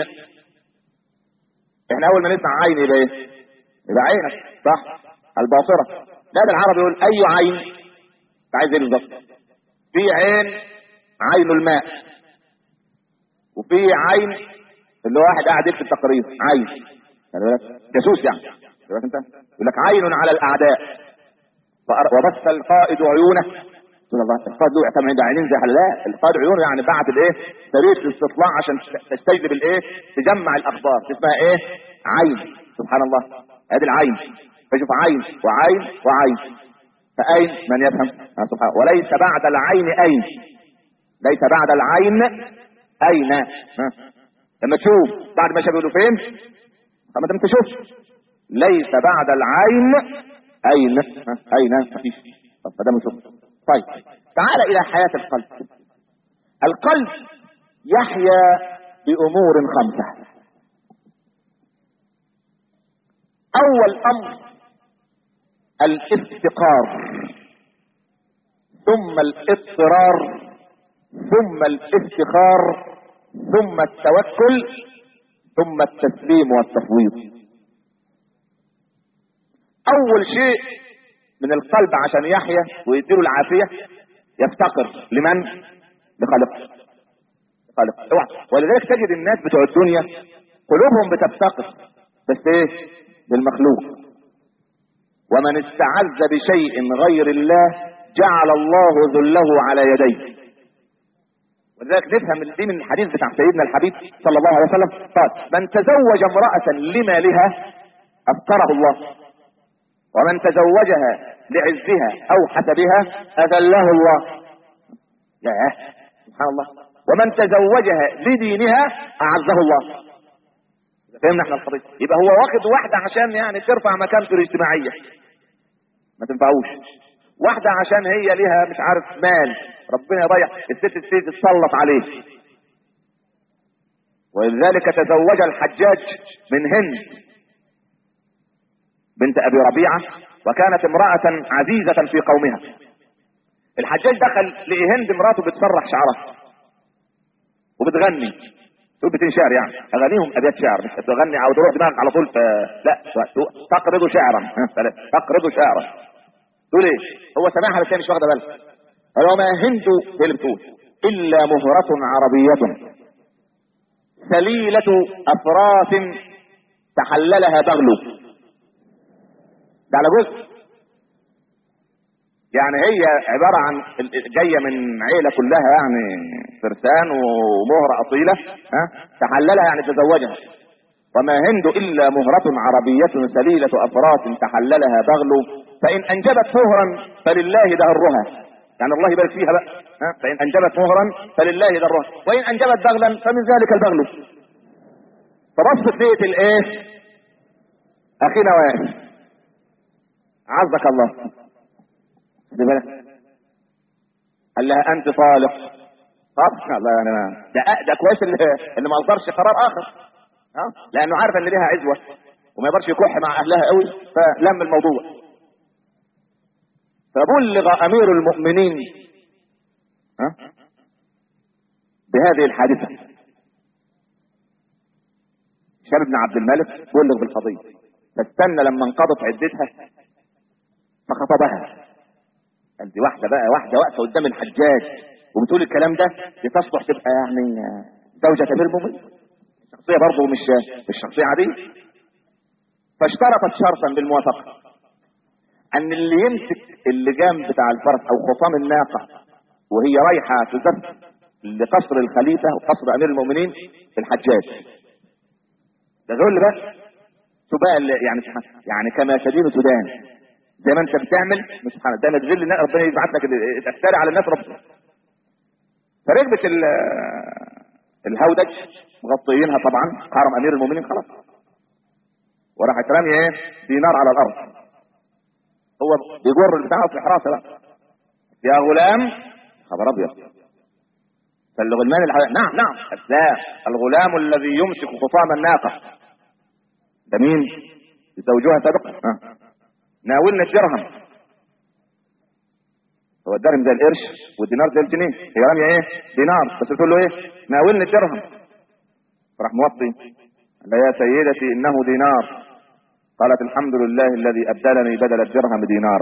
احنا اول ما نسمع عين يبقى ايه؟ يبقى عينك، صح؟ الباصره. لا، ده العربي يقول اي عين. عايز ايه بالظبط؟ في عين الماء، وفي عين اللي واحد قاعد يكتب تقرير عين، جاسوس يعني. انت يقول لك عين على الاعداء وبث القائد عيونه. سبحان الله. القائد له كم عنده عينين زي حلاق. القائد عيونه يعني بعت الايه؟ سريه الاستطلاع عشان تستجلب الايه؟ تجمع الاخبار. اسمها ايه؟ عين. سبحان الله. ادي العين. فشوف عين وعين وعين. فأين من يفهم؟ سبحانه. وليس بعد العين أين، ليس بعد العين أين. لما تشوف بعد ما شافوا فين؟ طب ما انت تشوف. ليس بعد العين أين. أين مفيش. طب ده نشوف. طيب تعال إلى حياة القلب. القلب يحيا بأمور 5. أول أمر الافتقار، ثم الاضطرار، ثم الافتخار، ثم التوكل، ثم التسليم والتفويض. اول شيء من القلب عشان يحيا ويديله العافية يفتقر لمن؟ لخالقه. اوعى. ولذلك تجد الناس بتوع الدنيا قلوبهم بتفتقر، بس ايه؟ للمخلوق. ومن استعز بشيء غير الله جعل الله ذله على يديه. ولذلك نفهم دي من الحديث بتاع سيدنا الحبيب صلى الله عليه وسلم، قال: من تزوج امرأة لمالها أفقره الله، ومن تزوجها لعزها أو حسبها أذله الله. يا سبحان الله. ومن تزوجها لدينها أعزه الله. فهمنا احنا القضية. يبقى هو واخد واحدة عشان يعني ترفع مكانته الاجتماعية، ما تنفعوش. واحدة عشان هي ليها مش عارف مال، ربنا يضيع الست تتسلط عليه. ولذلك تزوج الحجاج من هند بنت ابي ربيعة، وكانت امرأة عزيزة في قومها. الحجاج دخل لقي هند مراته بتسرح شعرها وبتغني، تقول بتنشعر يعني اغانيهم ابيات شعر، مش تغني او تروح دماغك على طول لا، تقرض شعرا تقرض شعرا. تقول ايه؟ هو سمعها بس مش واخده بالها. قال: وما هند، هي اللي بتقول، الا مهرة عربية سليلة افراس تحللها بغل. ده على جزء يعني هي عبارة عن جاية من عيلة كلها يعني فرسان ومهرة اصيلة، تحللها يعني تزوجها. وما هند الا مهرة عربية سليلة افراس تحللها بغل، فان انجبت مهرا فلله دهرها، يعني الله يبارك فيها بقى. فان انجبت مهرا فلله دهرها، وان انجبت بغلا فمن ذلك البغل. فبصت لقيت الايه؟ اخينا واقف، عزك الله، قال لها: انت طالق. طب الله، ده كويس اللي ما اصدرش قرار اخر، لانه عارف ان ليها عزوه وما يقدرش يكح مع اهلها قوي، فلم الموضوع. فبلغ امير المؤمنين بهذه الحادثه. هشام بن عبد الملك بلغ بالقضيه، فاستنى لما انقضت عدتها فخطبها. قال: دي واحده بقى، واحده واقفه قدام الحجاج وبتقول الكلام ده، دي تصلح تبقى يعني زوجة امير المؤمنين. شخصيه برضه مش شخصيه عاديه. فاشترطت شرطا بالموافقه ان اللي يمسك اللجام بتاع الفرس او خصام الناقه وهي رايحه تزف لقصر الخليفه وقصر امير المؤمنين الحجاج. ده ذل بقى، تبقى يعني كما تدين تدان، زي ما انت بتعمل مش سبحان الله، ده ما تذل ربنا يبعت لك تفتري على الناس ربنا. فركبت الهودج مغطيينها طبعا حرم امير المؤمنين خلاص، وراحت راميه ايه؟ دينار على الارض. هو بيجر بتاعه في حراسه بقى: يا غلام، خبر ابيض، فالغلمان نعم لا، الغلام الذي يمسك خصام الناقه ده مين؟ زوجها سابقا. ناولنا الدرهم. هو الدرهم زي القرش والدينار زي الجنيه، هي راميه ايه؟ دينار، بس بتقول له ايه؟ ناولنا الدرهم. راح موطي: لا يا سيدتي انه دينار. قالت: الحمد لله الذي ابدلني بدل الدرهم دينارا.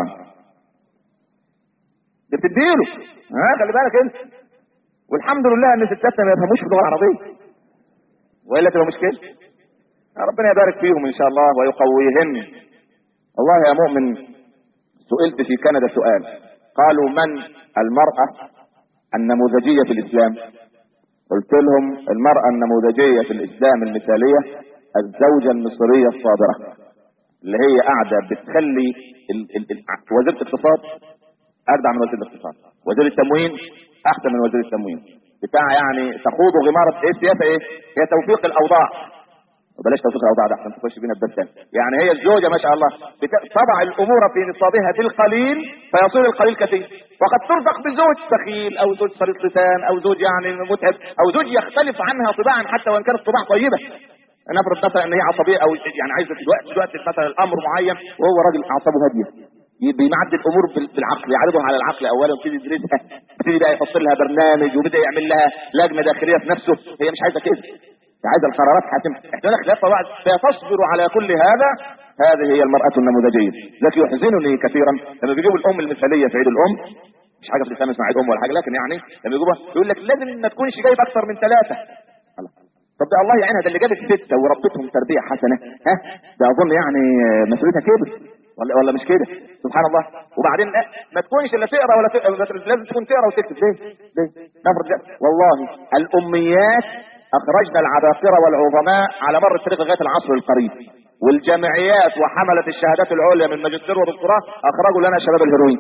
دي بتديله، خلي بالك انت. والحمد لله ان ستاتنا ما يفهموش في اللغه العربيه، والا تبقى مشكله. ربنا يبارك فيهم ان شاء الله ويقويهن. والله يا مؤمن، سئلت في كندا سؤال، قالوا: من المرأة النموذجية في الإسلام؟ قلت لهم: المرأة النموذجية في الإسلام المثالية الزوجة المصرية الصابرة، اللي هي قاعدة بتخلي وزير الاقتصاد أجدع من وزير الاقتصاد، وزير التموين أحسن من وزير التموين بتاع، يعني تخوض غمارة ايه السياسة، ايه هي توفيق الأوضاع. وبلاش توفيق الاوضاع ده عشان تخش بينا البستان. يعني هي الزوجه ما شاء الله تضع الامور في نصابها بالقليل فيصير القليل كثير، وقد ترزق بزوج سخيل او زوج صليط لسان او زوج يعني متعب او زوج يختلف عنها طباعا حتى وان كانت طباع طيبه. نفرض مثلا ان هي عصبيه او يعني عايزه في الوقت مثلا الامر معين وهو راجل اعصابه هاديه، بيمعدل الامور بالعقل، يعرضها على العقل اولا ويبتدي يدرسها، يبتدي بقى يحط لها برنامج وبدا يعمل لها لجنه داخليه في نفسه. هي مش عايزه كده، هي عايزه القرارات حاسمه. احنا خلاف طبعا فتصبر على كل هذا. هذه هي المراه النموذجيه. لكن يحزنني كثيرا لما بيجيبوا الام المثاليه في عيد الام، مش حاجه بتتسمى اسمها عيد ام ولا حاجه، لكن يعني لما يجيبوها يقول لك لازم ما تكونش جايب اكثر من 3. طب ده الله يعينها، ده اللي جابت 6 وربتهم تربيه حسنه، ها ده اظن يعني مسؤوليتها كبر ولا مش كده؟ سبحان الله. وبعدين ما تكونش الا تقرا ولا لازم تكون تقرا وتكتب. ليه؟ نفرض والله الاميات اخرجنا العباقرة والعظماء على مر التاريخ لغايه العصر القريب، والجامعيات وحمله الشهادات العليا من ماجستير ودكتوراه اخرجوا لنا شباب الهيروين.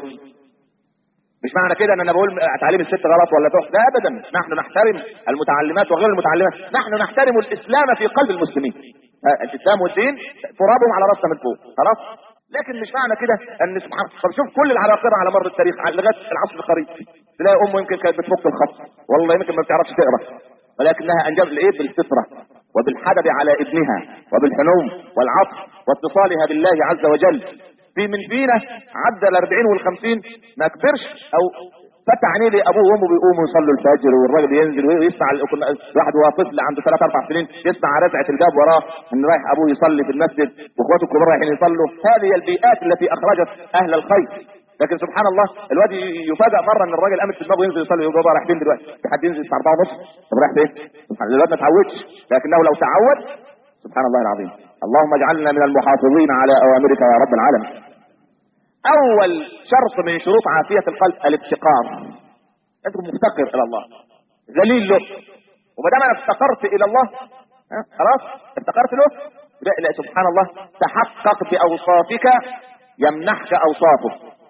مش معنى كده ان انا بقول تعليم الست غلط ولا تحت، لا ابدا. نحن نحترم المتعلمات وغير المتعلمات، نحن نحترم الاسلام في قلب المسلمين. الاسلام والدين ترابهم على راسنا من فوق، خلاص. لكن مش معنى كده ان سبحان الله. طب شوف كل العباقرة على مر التاريخ لغايه العصر القريب، تلاقي امه يمكن كانت بتفك الخط، والله يمكن ما بتعرفش تقرا، ولكنها انجبت الايه؟ بالفطره وبالحدب على ابنها وبالحنو والعطف واتصالها بالله عز وجل. في من فينا عدى ال40 وال50 ما كبرش او فتح عينيه لابوه وامه بيقوموا يصلوا الفجر، والراجل ينزل ويسمع واحد وهو طفل عنده 3-4 سنين يسمع رزعه الباب وراه ان رايح ابوه يصلي في المسجد واخواته الكبار رايحين يصلوا. هذه البيئات التي اخرجت اهل الخير. لكن سبحان الله الواد يفاجئ مره ان الراجل قامت في دماغه ينزل يصلي، يقول بابا رايح فين دلوقتي؟ في حد ينزل الساعه 4:30؟ طب رايح فين؟ سبحان الله. الواد ما اتعودش، لكنه لو تعود سبحان الله العظيم. اللهم اجعلنا من المحافظين على اوامرك يا رب العالمين. اول شرط من شروط عافيه القلب الافتقار. انت مفتقر الى الله، ذليل له، وما دام انا افتقرت الى الله خلاص افتقرت له. لا سبحان الله، تحقق باوصافك يمنحك اوصافه،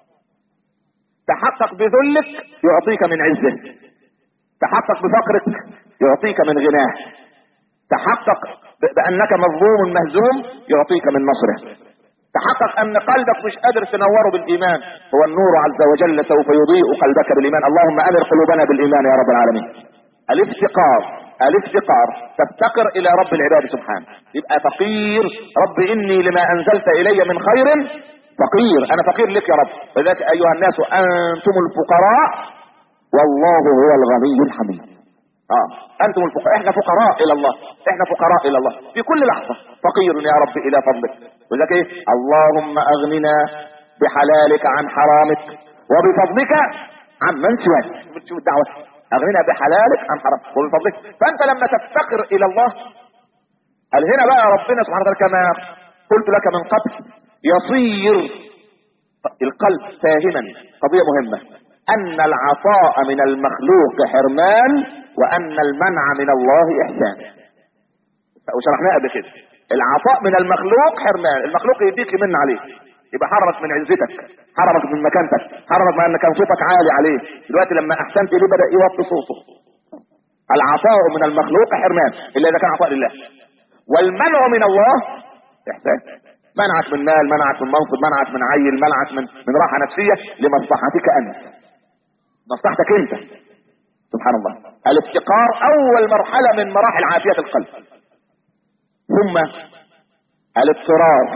تحقق بذلك يعطيك من عزه، تحقق بفقرك يعطيك من غناه، تحقق بانك مظلوم مهزوم يعطيك من نصره، تحقق ان قلبك مش قادر تنوره بالايمان، هو النور عز وجل سوف يضيء قلبك بالايمان. اللهم انر قلوبنا بالايمان يا رب العالمين. الافتقار تفتقر الى رب العباد سبحانه، يبقى فقير. رب اني لما انزلت الي من خير فقير، انا فقير لك يا رب. فذلك ايها الناس انتم الفقراء والله هو الغني الحميد. انتم الفقراء، احنا فقراء الى الله، احنا فقراء الى الله في كل لحظه. فقير يا رب الى فضلك. وذلك ايه؟ اللهم اغننا بحلالك عن حرامك وبفضلك عن من سواك. شوف الدعوه، اغننا بحلالك عن حرامك وبفضلك. فانت لما تفتقر الى الله، قال هنا بقى ربنا سبحانه وتعالى كما قلت لك من قبل يصير القلب فاهما قضيه مهمه، ان العطاء من المخلوق حرمان وان المنع من الله احسان. وشرحناها قبل كده. العطاء من المخلوق حرمان، المخلوق يديك يمن عليك، يبقى حرمك من عزتك، حرمك من مكانتك، حرمك من ان كان صوتك عالي عليه. دلوقتي لما احسنت ليه بدا يوطي صوته. العطاء من المخلوق حرمان الا اذا كان عطاء لله، والمنع من الله احسان. منعك من مال، منعك من منصب، منعك من عيل، منعك من راحه نفسيه لمصلحتك انت، مصلحتك انت. سبحان الله. الافتقار اول مرحله من مراحل عافيه القلب. ثم الاضطرار.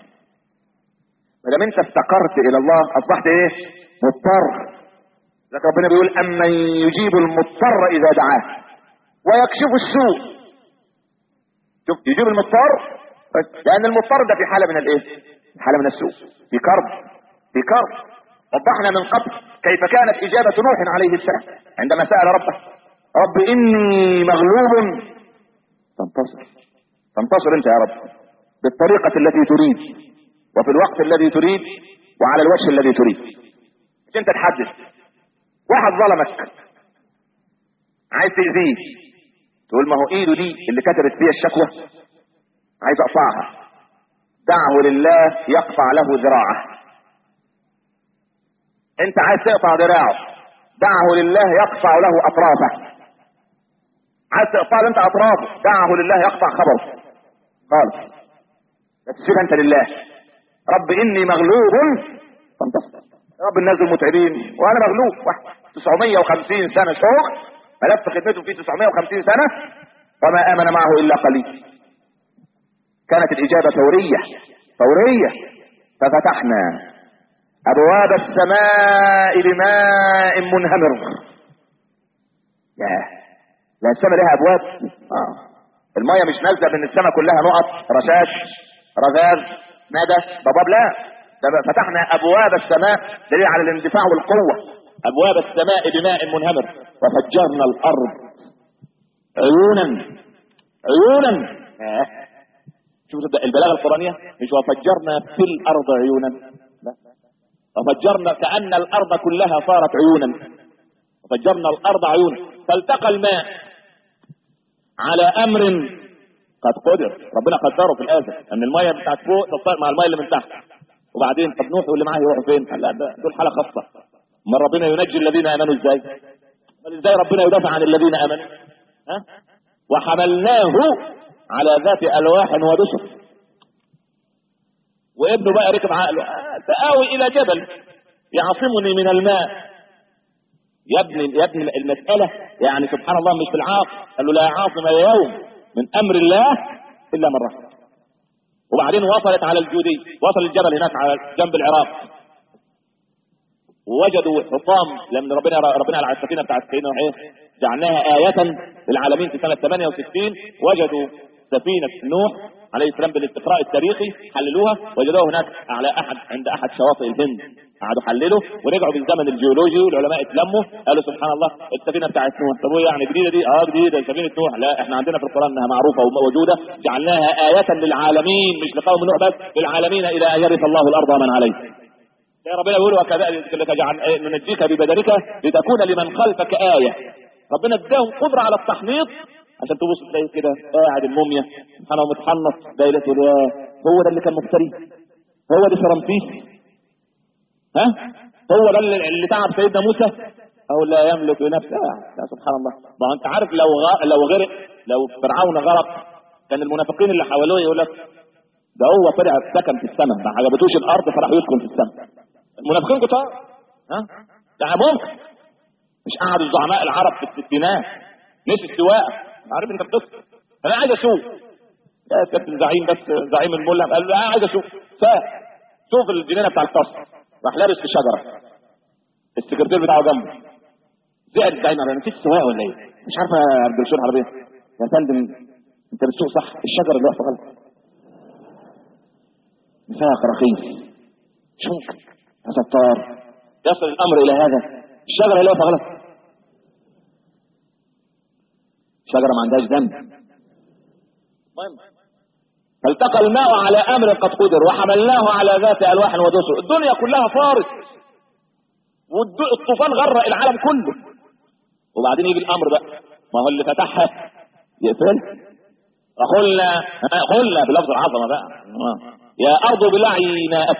ما دام انت افتقرت الى الله اصبحت ايه؟ مضطر. لكن ربنا بيقول امن يجيب المضطر اذا دعاه ويكشف السوء. شوف، يجيب المضطر، لان المضطر ده في حاله من الايه؟ حاله من السوء، في كرب. وضحنا من قبل كيف كانت اجابه نوح عليه السلام عندما سال ربه: رب اني مغلوب. تنتصر انت يا رب بالطريقه التي تريد وفي الوقت الذي تريد وعلى الوجه الذي تريد. مش انت تحدث. واحد ظلمك عايز تأذيه، تقول ما هو ايده دي اللي كتبت فيها الشكوى عايز اقطعها، دعه لله يقطع له ذراعه. انت عايز تقطع ذراعه، دعه لله يقطع له اطرافه. عايز تقطع له انت اطرافه، دعه لله يقطع خبره خالص. تسيب انت لله. رب اني مغلوب فانتصر. رب الناس المتعبين وانا مغلوب. 950 سنه شغل، ملف خدمته فيه 950 سنه وما امن معه الا قليل. كانت الاجابه فوريه. ففتحنا ابواب السماء بماء منهمر. لا السماء لها ابواب. المية مش نازله من السماء كلها نقط رشاش رذاذ ندى ضباب، لا ده فتحنا ابواب السماء دليل على الاندفاع والقوه. ابواب السماء بماء منهمر وفجرنا الارض عيونا. شوف البلاغه القرانيه، مش وفجرنا في الارض عيونا، لا وفجرنا كأن الارض كلها صارت عيونا، وفجرنا الارض عيونا. فالتقى الماء على امر قد قدر، ربنا قدره في الازل ان الميه بتاعت فوق تطلع مع الميه اللي من تحت. وبعدين طب نوح واللي معاه يروحوا فين؟ قال لا دول حاله خاصه. ما ربنا ينجي الذين امنوا ازاي؟ ازاي ربنا يدافع عن الذين امنوا؟ وحملناه على ذات الواح ودسر. وابنه بقى ركب عقله، سآوي الى جبل يعصمني من الماء. يا ابني المسألة يعني سبحان الله مش بالعاصم. قال له لا عاصم اليوم من امر الله الا من رحم. وبعدين وصلت على الجودي، وصل الجبل هناك على جنب العراق، ووجدوا حطام. لما ربنا على السفينه بتاعت سيدنا نوح جعلناها آية للعالمين في سنة 68. وجدوا سفينة نوح عليه السلام بالاستقراء التاريخي، حللوها وجدوها هناك على عند احد شواطئ الهند. قعدوا حللوا ورجعوا بالزمن الجيولوجي والعلماء اتلموا قالوا سبحان الله السفينه بتاعت نوح. طب يعني جديده دي؟ جديده سفينه نوح. لا احنا عندنا في القران انها معروفه وموجوده. جعلناها آية للعالمين، مش لقوم نوح بس، للعالمين الى ان يرث الله الارض ومن عليه. يا ربنا بيقول وكذلك ننجيك ببدنك لتكون لمن خلفك آية. ربنا اداهم قدره على التحنيط عشان تبص تلاقي كده قاعد الموميا سبحانه متحنط دايلته. هو ده اللي كان مفتري؟ هو ده شرمسيس؟ هو ده اللي تعب سيدنا موسى؟ او لا يملك لنفسه. لا سبحان الله. ما انت عارف لو غرق، لو فرعون غرق كان المنافقين اللي حواليه يقول لك ده هو طلع سكن في السماء، ما عجبتوش الارض فراح يسكن في السماء. المنافقين كتار. ده ممكن. مش قعدوا الزعماء العرب في الستينات مش السواقه، عارف انت بتصل انا عايز اشوف يا كابتن زعيم، بس زعيم الملا قال له عايز اشوف شوف الجنينه بتاع القصر. راح لابس في شجره، السكرتير بتاعه جنبه. زعل الزعيم، انا نسيت السواقه ولا ايه؟ مش عارف يا عبد الرشيد عربيه. يا فندم انت بتسوق صح، الشجره اللي واقفه غلط فيها خراخيص. شوف يا ستار يصل الامر الى هذا، الشجره اللي واقفه غلط، شجره ما عندهاش ذنب. فالتقى الماء على امر قد قدر وحملناه على ذات الواح ودسر. الدنيا كلها فارت والطوفان غرق العالم كله. وبعدين يجي الامر بقى، ما هو اللي فتحها يقفل. قلنا بلفظ العظمه بقى يا ارض بلعي ماءك.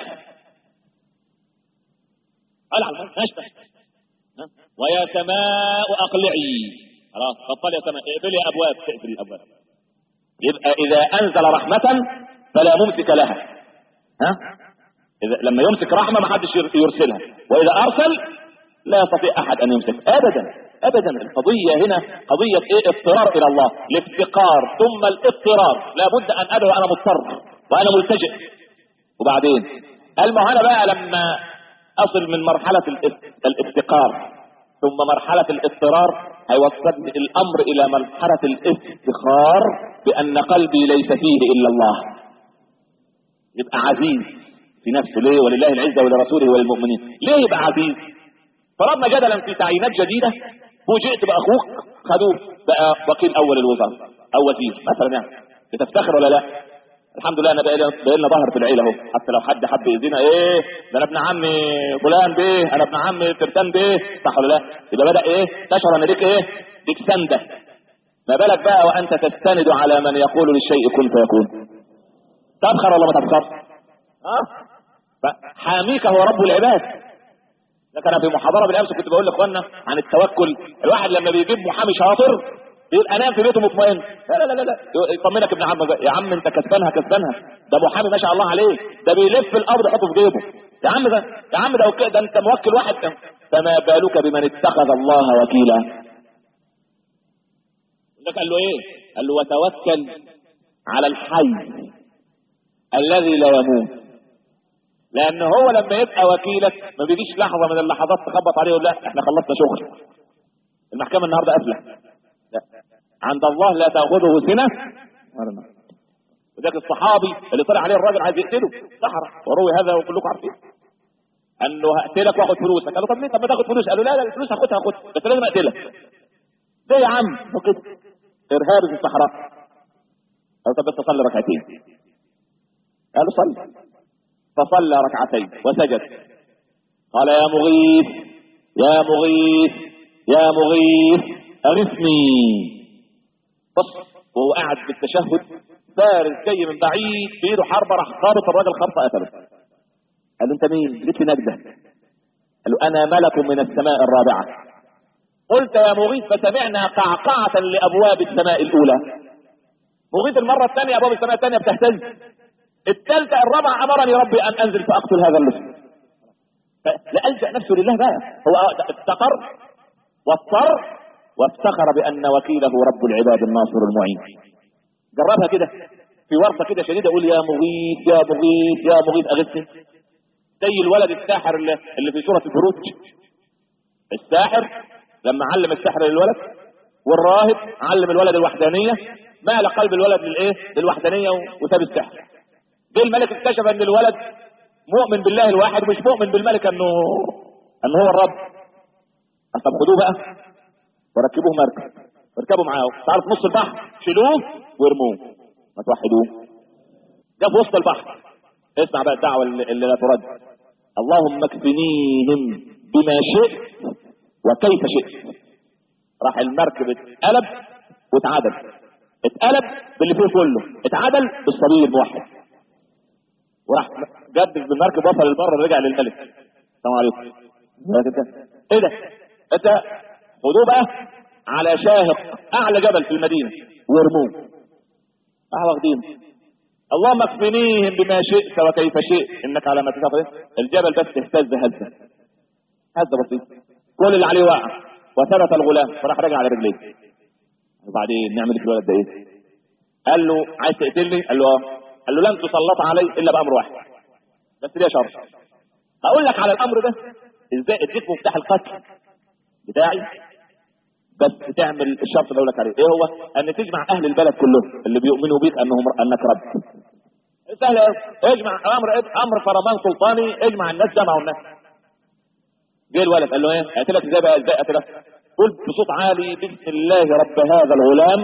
ويا سماء اقلعي. خلاص بطل يا سماء، اقفلي يا ابواب، تقفل الابواب. يبقى اذا انزل رحمة فلا ممسك لها. إذا لما يمسك رحمة ما حدش يرسلها، واذا ارسل لا يستطيع احد ان يمسك ابدا. القضية هنا قضية اضطرار الى الله، الافتقار ثم الاضطرار. لابد ان ادعو انا مضطر وانا ملتجئ. وبعدين المهنة بقى لما اصل من مرحلة الافتقار ثم مرحلة الاضطرار هيوصلني الامر الى مرحلة الافتخار بان قلبي ليس فيه الا الله. يبقى عزيز في نفسه. ليه؟ ولله العزة ولرسوله وللمؤمنين. ليه يبقى عزيز؟ فرضنا جدلا في تعيينات جديدة فوجئت باخوك خدوه بقى وكيل اول الوزارة او وزير مثلا، يعني بتفتخر ولا لا؟ الحمد لله انا بقينا ظهر في العيله اهو. حتى لو حد حب يأذينا ده انا ابن عمي فلان بيه، انا ابن عمي ترتان بيه، صح ولا لا؟ يبقى بدا تشعر ان ليك سنده. ما بالك بقى وانت تستند على من يقول للشيء كن فيكون. تبخر ولا ما تبخر؟ حاميك هو رب العباد. لكن انا في محاضره بالامس كنت بقول لاخواننا عن التوكل. الواحد لما بيجيب محامي شاطر يبقى انام في بيته مطمئن. لا يطمنك ابن عمك يا عم، انت كسبانها ده محامي ما شاء الله عليه، ده بيلف الارض يحطه في جيبه. يا عم ده انت موكل واحد. فما بالك بمن اتخذ الله وكيلا. قال له قال له وتوكل على الحي الذي لا يموت لان هو لما يبقى وكيلك ما بيجيش لحظه من اللحظات تخبط عليه ولا لا احنا خلصنا شغل، المحكمه النهارده قافله. لا، عند الله لا تاخذه سنه ولا نوم. وذاك الصحابي اللي طلع عليه الراجل عايز يقتله سحره، وروي هذا وكلكم عارفين انه هقتلك واخد فلوسك. قالوا طب ليه؟ طب ما تاخد فلوس. قالوا لا الفلوس هاخدها بس لازم اقتلك. ده يا عم كده ارهاب في الصحراء. قالوا طب بس صلي ركعتين. قالوا صلي، فصلى ركعتين وسجد. قال يا مغيث يا مغيث يا مغيث اغثني. بص وهو قاعد بالتشهد فارس جاي من بعيد بايده حربه، راح خابط الراجل خبطه قتله. قال له انت مين؟ جيت لي نجده. قال له انا ملك من السماء الرابعه. قلت يا مغيث فسمعنا قعقعه لابواب السماء الاولى. مغيث المره الثانيه ابواب السماء الثانيه بتهتز، الثالثه الرابعه امرني ربي ان انزل فاقتل هذا اللص. لألجأ نفسه لله بقى. هو افتقر واضطر وافتخر بان وكيله رب العباد الناصر المعين. جربها كده في ورطه كده شديده، يقول يا مغيث يا مغيث يا مغيث اغثني. زي الولد الساحر اللي في سوره البروج. الساحر لما علم السحر للولد، والراهب علم الولد الوحدانيه، مال قلب الولد للوحدانيه وساب السحر. جه الملك اكتشف ان الولد مؤمن بالله الواحد ومش مؤمن بالملك انه هو الرب. طب خدوه بقى وركبوه مركب، اركبوا معاه، تعالوا في نص البحر شيلوه وارموه، ما توحدوه. جه في وسط البحر. اسمع بقى الدعوه اللي لا ترد. اللهم اكفنيهم بما شئت وكيف شئت. راح المركب اتقلب واتعدل، اتقلب باللي فيه كله، اتعدل بالصبي الموحد، وراح جدد بالمركب وصل البر رجع للملك. السلام عليكم. ايه ده؟ انت خدوه بقى على شاهق اعلى جبل في المدينه وارموه. واخدين اللهم اكفنيهم بما شئت وكيف شئت انك على ما تشاء. الجبل بس اهتز هزه بسيط، كل اللي عليه وقع وثبت الغلام، فراح رجع على رجليه. وبعدين نعمل في الولد ده ايه؟ قال له عايز تقتلني؟ قال له اه. قال له لن تسلط علي الا بامر واحد، بس ليه شرط. هقول لك على الامر ده ازاي اديك مفتاح القتل بتاعي، بس تعمل الشرط اللي اقول لك عليه. ايه هو؟ ان تجمع اهل البلد كلهم اللي بيؤمنوا بيك انك رب. سهل اجمع امر فرمان سلطاني، اجمع الناس، جمعوا الناس. جه الولد قال له ايه؟ اقتلك ازاي بقى؟ ازاي اقتلك؟ قلت بصوت عالي بسم الله رب هذا الغلام،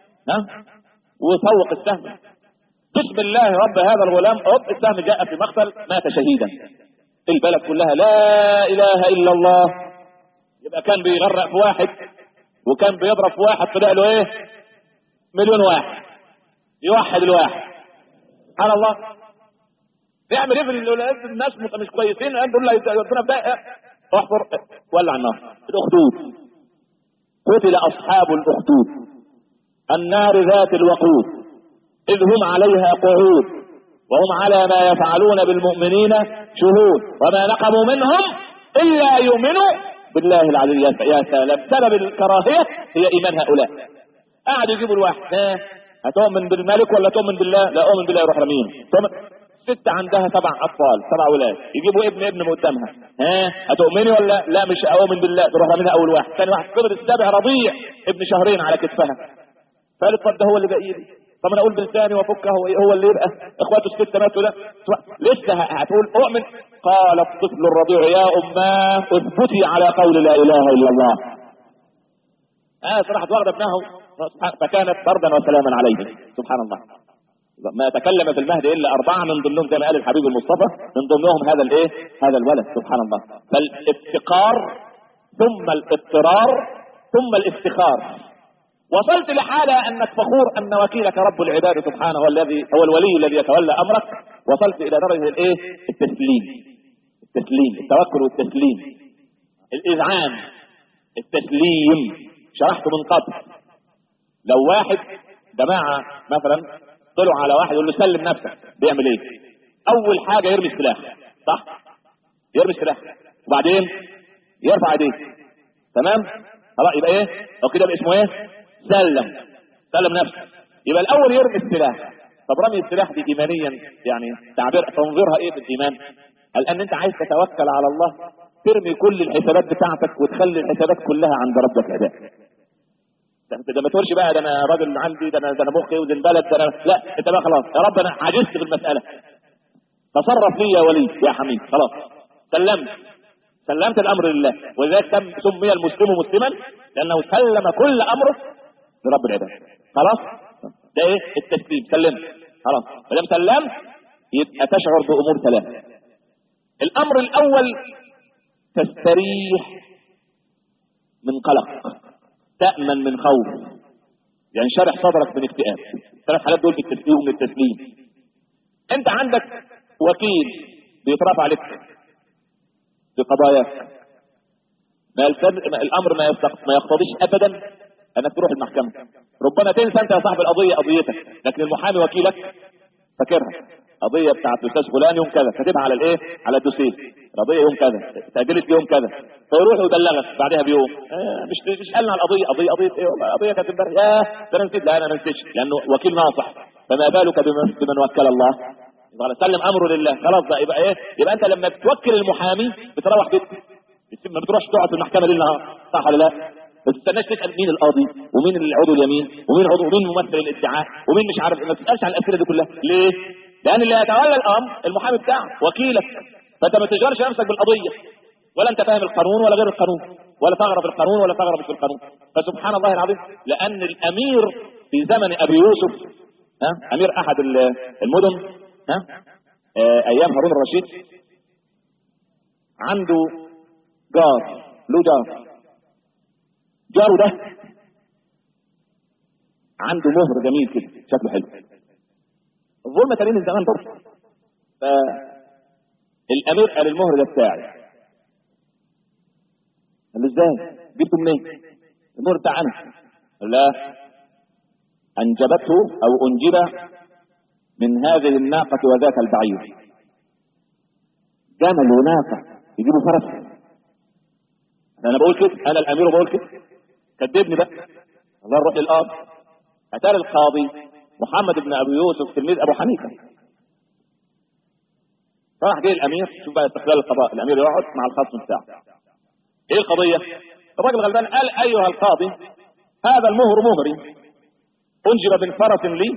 وسوق السهم. بسم الله رب هذا الغلام، السهم جاء في مقتل، مات شهيدا. البلد كلها لا اله الا الله. يبقى كان بيغرق في واحد وكان بيضرب في واحد، طلع له ايه؟ مليون واحد يوحد الواحد. سبحان الله. بيعمل ايه في الناس مش كويسين؟ يقول له ربنا بقى احفر ولع النار. الاخدود، قتل اصحاب الاخدود النار ذات الوقود اذ هم عليها قعود وهم على ما يفعلون بالمؤمنين شهود وما نقموا منهم الا يؤمنوا بالله العلي. يا سلام، سبب الكراهيه هي ايمان هؤلاء. قاعدوا يجيبوا الواحد، هتؤمن بالملك ولا تؤمن بالله؟ لا اؤمن بالله، يروح رميهم. ست عندها 7 اطفال 7 اولاد، يجيبوا ابن من قدامها، هتؤمني ولا لا؟ مش اؤمن بالله، تروح رميها اول واحد. ثاني واحد كبر السابع رضيع ابن شهرين على كتفها، ثالث طب ده هو اللي باقي لي، طب انا اقول بلساني وافكه هو اللي يبقى اخواته الست ماتوا ده لسه هتقول اؤمن. قال الطفل الرضيع يا اماه اثبتي على قول لا اله الا الله. راحت واخده ابنها فكانت بردا وسلاما عليه. سبحان الله. ما تكلم في المهد الا 4 من ضمنهم زي ما قال الحبيب المصطفى، من ضمنهم هذا الولد. سبحان الله. فالافتقار ثم الاضطرار ثم الافتخار. وصلت لحالة انك فخور ان وكيلك رب العباد سبحانه هو الولي الذي يتولى امرك. وصلت الى درجة التسليم، التوكل والتسليم، الاذعان، التسليم. شرحته من قبل. لو واحد جماعة مثلا طلعوا على واحد يقول له سلم نفسك، بيعمل ايه؟ اول حاجة يرمي السلاح، صح؟ يرمي السلاح وبعدين يرفع ايديه، تمام؟ خلاص يبقى ايه؟ او كده اسمه ايه؟ سلم نفسه. يبقى الاول يرمي السلاح. طب رمي السلاح دي ايمانيا يعني تنظيرها ايه في الايمان؟ قال ان انت عايز تتوكل على الله ترمي كل الحسابات بتاعتك وتخلي الحسابات كلها عند ربك اداء. ده ما تقولش بقى ده انا راجل عندي ده انا مخي وزن بلد ده أنا لا، انت بقى خلاص يا رب انا عجزت في المساله، تصرف لي يا ولي يا حميد، خلاص سلمت الامر لله. ولذلك سمي المسلم مسلما لانه سلم كل امره لرب العباد. خلاص ده ايه التسليم، سلمت خلاص. ما دام سلمت يبقى تشعر بامور ثلاثه. الامر الاول تستريح من قلق، تأمن من خوف، ينشرح صدرك من اكتئاب. ثلاث حالات دول بالتسليم ومن التسليم. انت عندك وكيل بيترافع عليك في قضاياك، الامر ما يقتضيش ابدا انك تروح المحكمه. ربما تنسى انت يا صاحب القضيه قضيتك، لكن المحامي وكيلك فاكرها. قضيه بتاعت الاستاذ فلان يوم كذا، كاتبها على الايه، على الدوسيه، قضيه يوم كذا، تاجلت يوم كذا، فيروح يبلغك بعدها بيوم مش قالنا على القضيه ايه والله قضيه كانت امبارح، ده انا نسيت. لا انا ما نسيتش، لانه وكيل ناصح. فما بالك بمن وكل الله؟ سلم امره لله. خلاص بقى يبقى ايه؟ يبقى انت لما بتوكل المحامي بتروح بيتك، ما بتروحش تقعد في المحكمه ليل نهار، صح ولا لا؟ ما تستناش تسال مين القاضي ومين العضو اليمين ومين ممثل الادعاء ومين مش عارف. ما تسالش عن الاسئله دي كلها. ليه؟ لان اللي يتولى الامر المحامي بتاعك وكيلك، فانت ما تشغلش نفسك بالقضيه، ولا انت فاهم القانون ولا غير القانون، ولا تغرب القانون ولا تغرب في القانون. فسبحان الله العظيم، لان الامير في زمن ابي يوسف، امير احد المدن، ايام هارون الرشيد، عنده له جاره ده عنده مهر جميل كده شكله حلو. الظلمة ترين الزمان برضه. فالامير قال المهر ده بتاعي. قال له ازاي؟ جبته منين؟ المهر بتاع انا. قال لا، انجبته او انجب من هذه الناقة وذاك البعير. جمل وناقة يجيبوا فرس؟ انا بقول كده، انا الامير بقول كده، كدبني بقى. الله نروح للقاضي. اتاري القاضي محمد بن ابي يوسف تلميذ ابو حنيفه. راح جه الامير، شوف بقى استقلال القضاء، الامير يقعد مع الخصم بتاعه. ايه القضيه؟ الراجل الغلبان قال ايها القاضي هذا المهر مهري انجب من فرس لي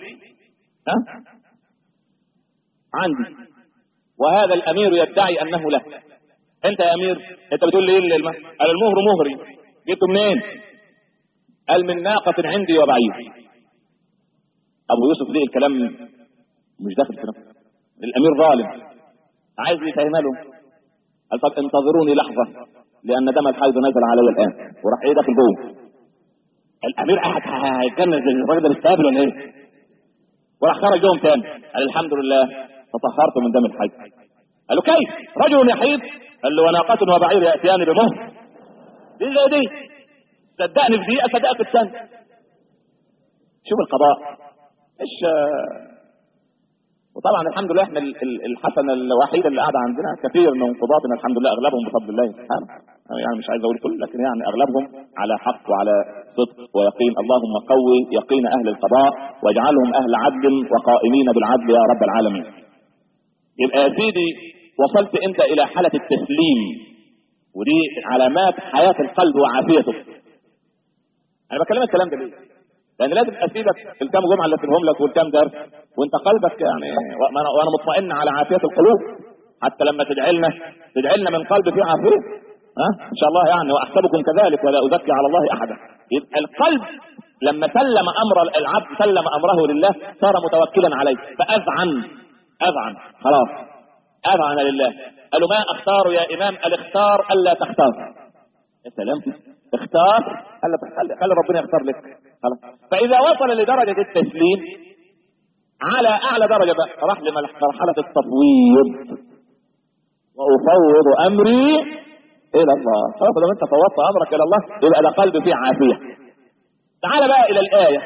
عندي، وهذا الامير يدعي انه له. انت يا امير انت بتقول لي ايه المهر؟ قال المهر مهري. جبته منين؟ قال من ناقة عندي وبعير. ابو يوسف ليه الكلام مش داخل في نفسه، الامير ظالم عايز يفهمها له. قال طب انتظروني لحظة لان دم الحيض نزل علي الان، وراح ايه داخل جوه. الامير قاعد هيتجنن الراجل ده مستقبل ولا ايه؟ وراح خرج يوم تاني قال الحمد لله تطهرت من دم الحيض. قال له كيف؟ رجل يحيض؟ قال له وناقة وبعير يأتيان بمهر. دي زي دي، صدقني في دقيقة صدقك في الثانية. شوف القضاء ايش. وطبعا الحمد لله احنا الحسنة الوحيدة اللي قاعدة عندنا كثير من قضاتنا الحمد لله اغلبهم بفضل الله سبحانه، يعني مش عايز اقول كل، لكن يعني اغلبهم على حق وعلى صدق ويقين. اللهم قوي يقين اهل القضاء واجعلهم اهل عدل وقائمين بالعدل يا رب العالمين. يبقى يا سيدي وصلت انت الى حالة التسليم، ودي علامات حياة القلب وعافيته. انا بكلمك الكلام ده ليه؟ لان لازم اسيبك الكام جمعه اللي اسيبهم لك والكام درس وانت قلبك يعني وانا مطمئن على عافيه القلوب، حتى لما تدعي لنا من قلب فيه عافيه ان شاء الله يعني. واحسبكم كذلك ولا ازكي على الله احدا. يبقى القلب لما سلم امر العبد سلم امره لله صار متوكلا عليه، فاذعن خلاص اذعن لله. قالوا ما اختار يا امام؟ قال اختار الا تختار. يا سلام، اختار الا تختار، خلي ربنا يختار لك خلاص. فاذا وصل لدرجه التسليم على اعلى درجه بقى راح لمرحله التفويض. وافوض امري الى الله. خلاص لما انت فوضت امرك الى الله يبقى ده قلب فيه عافيه. تعال بقى الى الايه.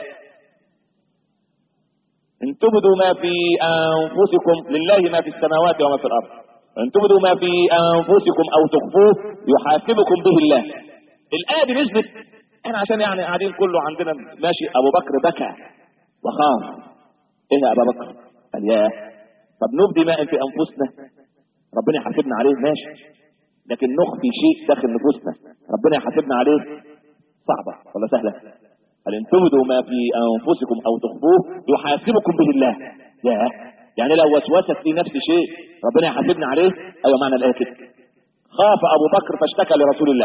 ان تبدوا ما في انفسكم لله ما في السماوات وما في الارض، ان تبدوا ما في انفسكم او تخفوه يحاسبكم به الله. الايه دي نزلت احنا عشان يعني قاعدين كله عندنا ماشي. ابو بكر بكى وخاف. ايه يا ابو بكر؟ قال ياه طب نبدي ما في انفسنا ربنا يحاسبنا عليه ماشي، لكن نخفي شيء داخل نفوسنا ربنا يحاسبنا عليه صعبة ولا سهلة؟ هل ان تبدوا ما في انفسكم او تخفوه يحاسبكم به الله. يعني لو وسوست في نفس شيء ربنا يحاسبنا عليه. ايوه معنى الايه كده. خاف ابو بكر فاشتكى لرسول الله.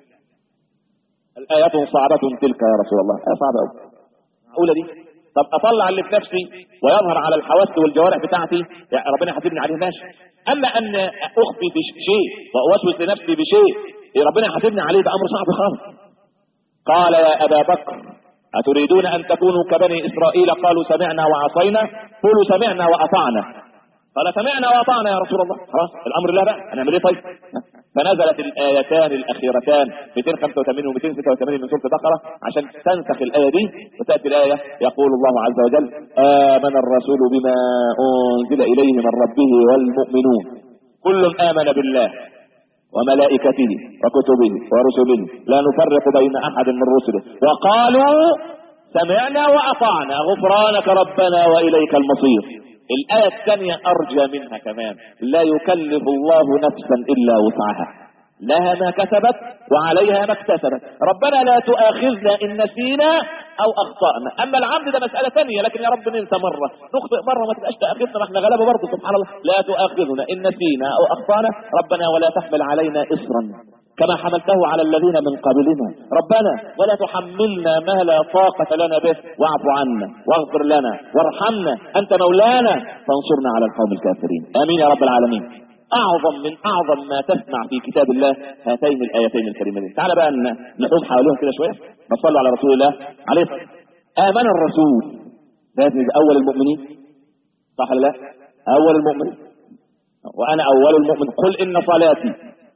الايات صعبة تلك يا رسول الله. صعبة قوي. معقولة دي؟ طب اطلع اللي في نفسي ويظهر على الحواس والجوارح بتاعتي يعني ربنا يحاسبني عليه ماشي. اما ان اخفي في شيء واوسوس لنفسي بشيء ربنا يحاسبني عليه ده امر صعب خالص. قال يا ابا بكر اتريدون ان تكونوا كبني اسرائيل قالوا سمعنا وعصينا قولوا سمعنا واطعنا. قال سمعنا واطعنا يا رسول الله. خلاص الامر لا بقى هنعمل ايه طيب؟ فنزلت الايتان الاخيرتان 285 و 286 من سوره البقره عشان تنسخ الايه دي وتاتي الايه يقول الله عز وجل امن الرسول بما انزل اليه من ربه والمؤمنون كل امن بالله وملائكته وكتبه ورسله لا نفرق بين احد من رسله وقالوا سمعنا واطعنا غفرانك ربنا واليك المصير. الآية الثانية أرجى منها كمان. لا يكلف الله نفسا إلا وسعها لها ما كسبت وعليها ما اكتسبت. ربنا لا تؤاخذنا إن نسينا أو أخطأنا. أما العمد ده مسألة ثانية لكن يا رب ننسى مرة نخطئ مرة ما تبقاش تأخذنا ما احنا غلابة برضه سبحان الله. لا تؤاخذنا إن نسينا أو أخطأنا ربنا ولا تحمل علينا إصرا كما حملته على الذين من قبلنا ربنا ولا تحملنا ما لا طاقة لنا به واعف عنا واغفر لنا وارحمنا أنت مولانا فانصرنا على القوم الكافرين. آمين يا رب العالمين. أعظم من أعظم ما تسمع في كتاب الله هاتين الآيتين الكريمتين. تعال بقى نحوم حواليهم كده شوية. نصلي على رسول الله عليه الصلاة. آمن الرسول لازم أول المؤمنين صح ولا لا؟ أول المؤمنين وأنا أول المؤمن. قل إن صلاتي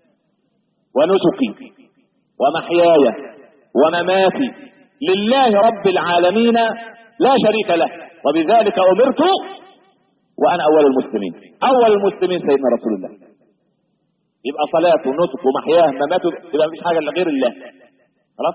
ونسكي ومحياي ومماتي لله رب العالمين لا شريك له وبذلك أمرت وأنا أول المسلمين. أول المسلمين سيدنا رسول الله. يبقى صلاة ونسك ومحياه ومماته يبقى مفيش حاجة إلا غير الله. خلاص.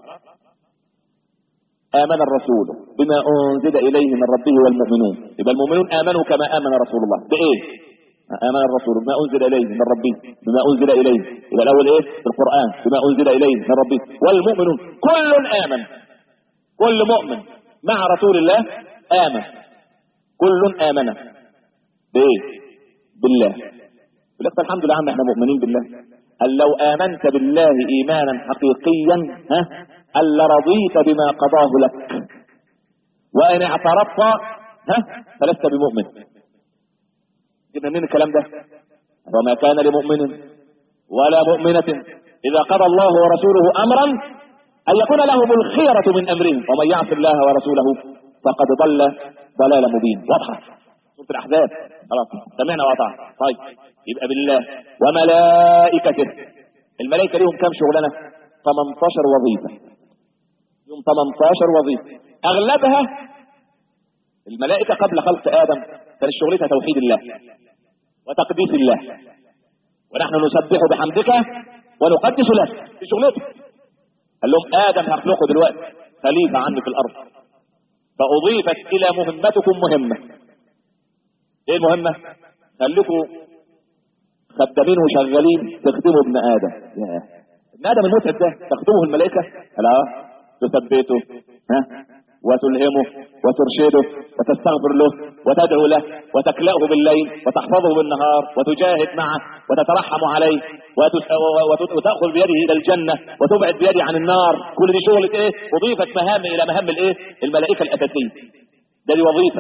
آمن الرسول بما أنزل إليه من ربه والمؤمنون. يبقى المؤمنون آمنوا كما آمن رسول الله. بإيه؟ آمن الرسول بما أنزل إليه من ربه بما أنزل إليه. يبقى الأول إيه؟ في القرآن بما أنزل إليه من ربه والمؤمنون كل آمن. كل مؤمن مع رسول الله آمن. كل آمن بإيه؟ بالله. ولكن الحمد لله عم احنا مؤمنين بالله. قال لو آمنت بالله إيمانا حقيقيا قال لرضيت بما قضاه لك وإن اعترضت فلست بمؤمن. جبنا منين الكلام ده؟ وما كان لمؤمن ولا مؤمنة إذا قضى الله ورسوله أمرا أن يكون لهم الخيرة من أمرهم ومن يعص الله ورسوله فقد ضل ضلالا مبين. واضحة سورة الأحزاب. خلاص سمعنا وأطعنا. طيب يبقى بالله وملائكته. الملائكة ليهم كم شغلانة؟ 18 وظيفة. يوم 18 وظيفة أغلبها الملائكة قبل خلق آدم كان شغلتها توحيد الله وتقديس الله ونحن نسبح بحمدك ونقدس لك في شغلته. قال لهم آدم هخلقه دلوقتي خليفة عني في الأرض فأضيفت إلى مهمتكم مهمة. إيه المهمة؟ خليكم خدامين وشغالين تخدموا ابن آدم. ابن آدم المتعب ده تخدمه الملائكة؟ لا تثبته وتلهمه وترشده وتستغفر له وتدعو له وتكلأه بالليل وتحفظه بالنهار وتجاهد معه وتترحم عليه وتأخذ بيده إلى الجنة وتبعد بيده عن النار. كل دي شغلة ايه؟ وظيفة مهام إلى مهام الايه؟ الملائكة الأساسية. دي وظيفة.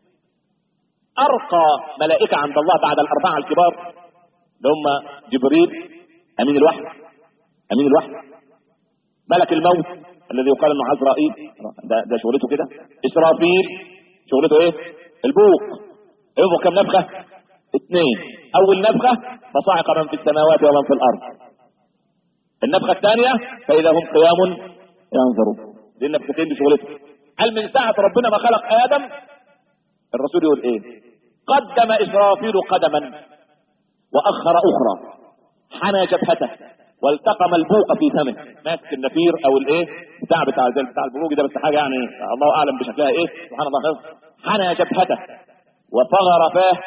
أرقى ملائكة عند الله بعد الأربعة الكبار اللي هم جبريل أمين الوحي ملك الموت الذي يقال انه عزرائيل ده شغلته كده. اسرافيل شغلته ايه؟ البوق. ينفخ كم نفخه؟ 2. اول نفخه فصعق من في السماوات ومن في الارض. النفخه الثانيه فاذا هم قيام ينظرون. دي النفختين بشغلته. هل من ساعه ربنا ما خلق ادم الرسول يقول ايه؟ قدم اسرافيل قدما واخر اخرى حنى جبهته والتقم البوق في فمه. ماسك النفير او الايه بتاع البروج ده بس حاجه يعني الله اعلم بشكلها ايه. سبحان الله. حنى جبهته وصغر فاه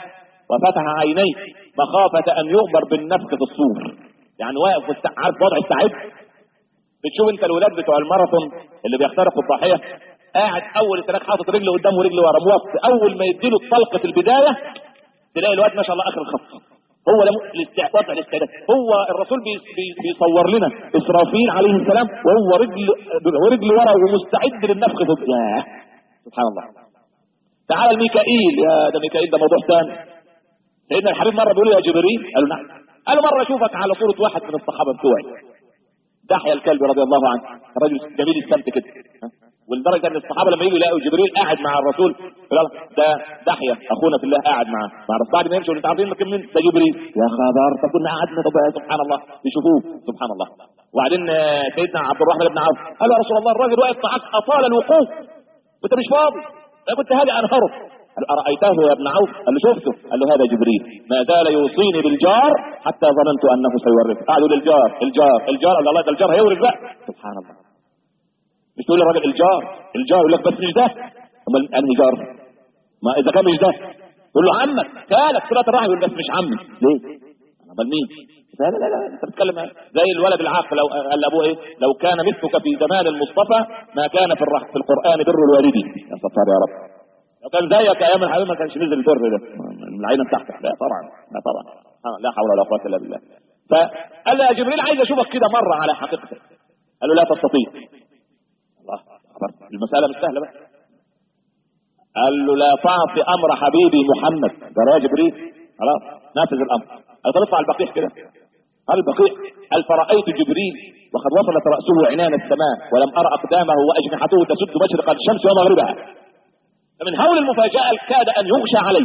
وفتح عينيه مخافة أن يؤمر بالنفخ في الصور. يعني واقف عارف وضع السعيد. بتشوف انت الولاد بتوع الماراثون اللي بيخترقوا الضاحية، قاعد اول تراك حاطط رجل قدام ورجل ورا موطي، اول ما يديله الطلقة البداية تلاقي الواد ما شاء الله اخر الخط. هو وضع الاستعداد. هو الرسول بيصور لنا اسرافيل عليه السلام وهو رجل ورا ومستعد للنفخ في ياه سبحان الله. تعال الميكائيل، يا ده ميكائيل ده موضوع ثاني. سيدنا الحبيب مره بيقول يا جبريل، قال له نعم. قال له مره اشوفك على صوره واحد من الصحابه بتوعي، دحية الكلب رضي الله عنه، رجل جميل السمت كده. ولدرجه ان الصحابه لما يجوا يلاقوا جبريل قاعد مع الرسول يقول ده دحية اخونا في الله قاعد معاه مع الرسول، بعد ما يمشوا انتوا عارفين مين ده جبريل. يا خبر، طب كنا قعدنا طب سبحان الله يشوفوه سبحان الله. وبعدين سيدنا عبد الرحمن بن عوف قال يا رسول الله الراجل واقف معاك اطال الوقوف وانت مش فاضي، انا كنت هادي انهره. قال ارايته يا ابن عوف؟ قال له شفته. قال له هذا جبريل ما زال يوصيني بالجار حتى ظننت انه سيورث. قعدوا للجار الجار قال الله ده الجار هيورث بقى سبحان الله. مش تقول للراجل الجار يقول لك بس مش ده. امال انهي جار؟ ما اذا كان مش ده تقول له عمك كالك صلاه الرحم، يقول بس مش عمي. ليه؟ امال مين؟ لا انت بتتكلم زي الولد العاق. لو قال لابوه ايه؟ لو كان مثلك في زمان المصطفى ما كان في القران بر الوالدين. يا ستار يا رب. لو كان زيك ايام الحبيب ما كانش نزل البر ده من العين بتاعتك. لا طبعا لا حول ولا قوه الا بالله. فقال له يا جبريل عايز اشوفك كده مره على حقيقتك. قال له لا تستطيع. الله خبر المساله مش سهله بقى. قال له لا تعصي امر حبيبي محمد. ده يا جبريل خلاص نافذ الامر. قال طب اطلع البقيع كده. قال البقيع. قال فرأيت جبريل وقد وصلت رأسه عنان السماء ولم أرى أقدامه وأجنحته تسد مشرق الشمس ومغربها. فمن هول المفاجأة كاد أن يغشى عليه.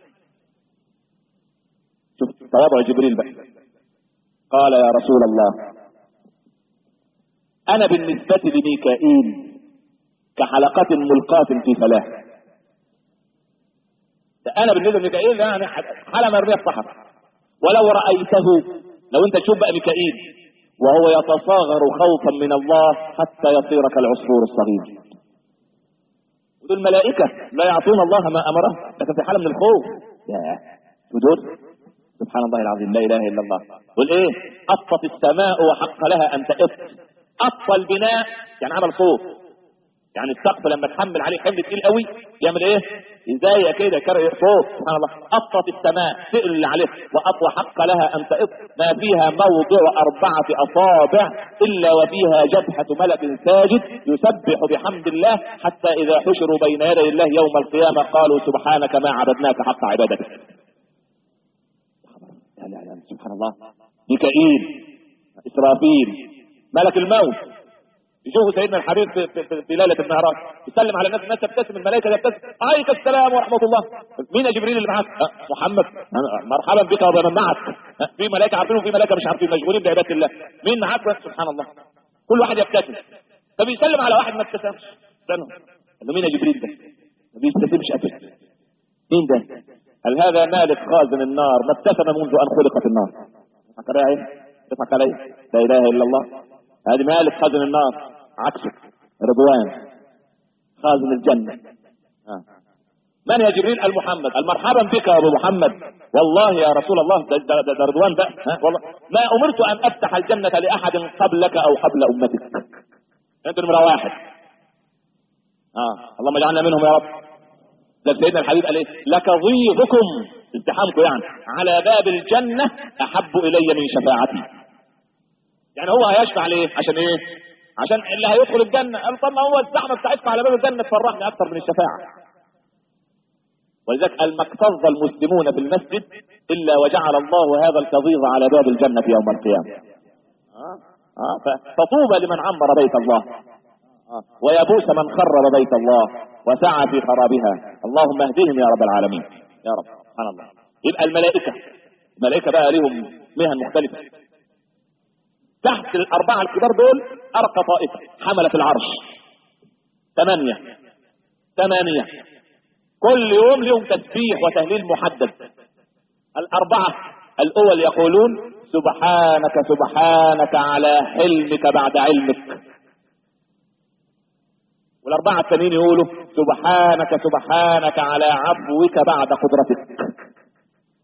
شوف تواضع جبريل بقى. قال يا رسول الله أنا بالنسبة لميكائيل كحلقة ملقاة في فلاة. أنا بالنسبة لميكائيل يعني حلقة مرمية في صحراء. ولو رأيته لو أنت تشوف بقى ميكائيل وهو يتصاغر خوفا من الله حتى يصير كالعصفور الصغير. ودول الملائكة لا يعطون الله ما أمره لكن في حالة من الخوف. يا ودول سبحان الله العظيم لا إله إلا الله. والإيه أطت السماء وحق لها أن تأط. أط البناء يعني عمل صوت. يعني السقف لما تحمل عليه حمل تقيل قوي يعمل ايه؟ ازاي كده كره صوت سبحان الله. أطت السماء تقل اللي عليه وأطوى حق لها أن تأط ما فيها موضع 4 أصابع إلا وفيها جبهة ملك ساجد يسبح بحمد الله حتى إذا حشروا بين يدي الله يوم القيامة قالوا سبحانك ما عبدناك حق عبادتك. لا سبحان الله. ميكائيل إسرافيل ملك الموت يشوفوا سيدنا الحبيب في ليلة المعراج يسلم على الناس تبتسم الملائكة تبتسم عليك السلام ورحمة الله. مين يا جبريل اللي معاك؟ محمد مرحبا بك وبمن معك. في ملائكة عارفين وفي ملائكة مش عارفين مشغولين بعبادة الله. مين معاك؟ سبحان الله. كل واحد يبتسم. فبيسلم على واحد ما ابتسمش استنوا قال له مين يا جبريل ده؟ ما بيستسمش ابدا. مين ده؟ قال هذا مالك خازن النار ما ابتسم منذ ان خلقت النار. تضحك علي لا اله الا الله. هذه مالك خازن النار عكسه رضوان خازن الجنة. من يا جبريل؟ المحمد. المرحبا بك يا ابو محمد. والله يا رسول الله ده رضوان بقى. والله ما امرت ان افتح الجنة لاحد قبلك او قبل امتك. انت نمرة 1. اللهم اجعلنا منهم يا رب. ده سيدنا الحبيب قال ايه؟ لك ضيفكم ازدحامكم يعني على باب الجنة احب الي من شفاعتي. يعني هو هيشفع ليه؟ عشان ايه؟ عشان اللي هيدخل الجنة. قال طب ما هو الزحمة بتاعتكم على باب الجنة تفرحني اكثر من الشفاعة. ولذلك ما اكتظ المسلمون في المسجد الا وجعل الله هذا الكظيظ على باب الجنة يوم القيامة. فطوبى لمن عمر بيت الله ويبوس من خرب بيت الله وسعى في خرابها. اللهم اهدهم يا رب العالمين يا رب. سبحان الله. يبقى الملائكة بقى لهم مهن مختلفة. تحت ال4 الكبار دول أرقى طائفة حملة العرش 8 كل يوم لهم تسبيح وتهليل محدد. 4 الأول يقولون سبحانك سبحانك على حلمك بعد علمك. وال4 الثانيين يقولوا سبحانك سبحانك على عفوك بعد قدرتك.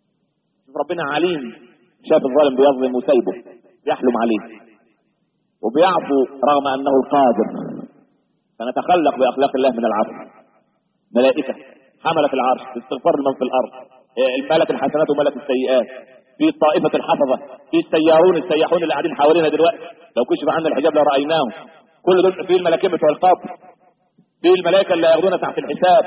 ربنا عليم، شاف الظالم بيظلم وسايبه يحلم عليه وبيعفو رغم انه القادر. فنتخلق باخلاق الله من العفو. ملائكه حملت العرش استغفار لمن في الارض، الملك الحسنات وملك السيئات، في طائفه الحفظه، في السيارون السياحون اللي قاعدين حوالينا دلوقتي لو كشف عنا الحجاب لرايناهم. كل دول في الملائكه بتوع القبر، في الملائكه اللي ياخذونا تحت الحساب،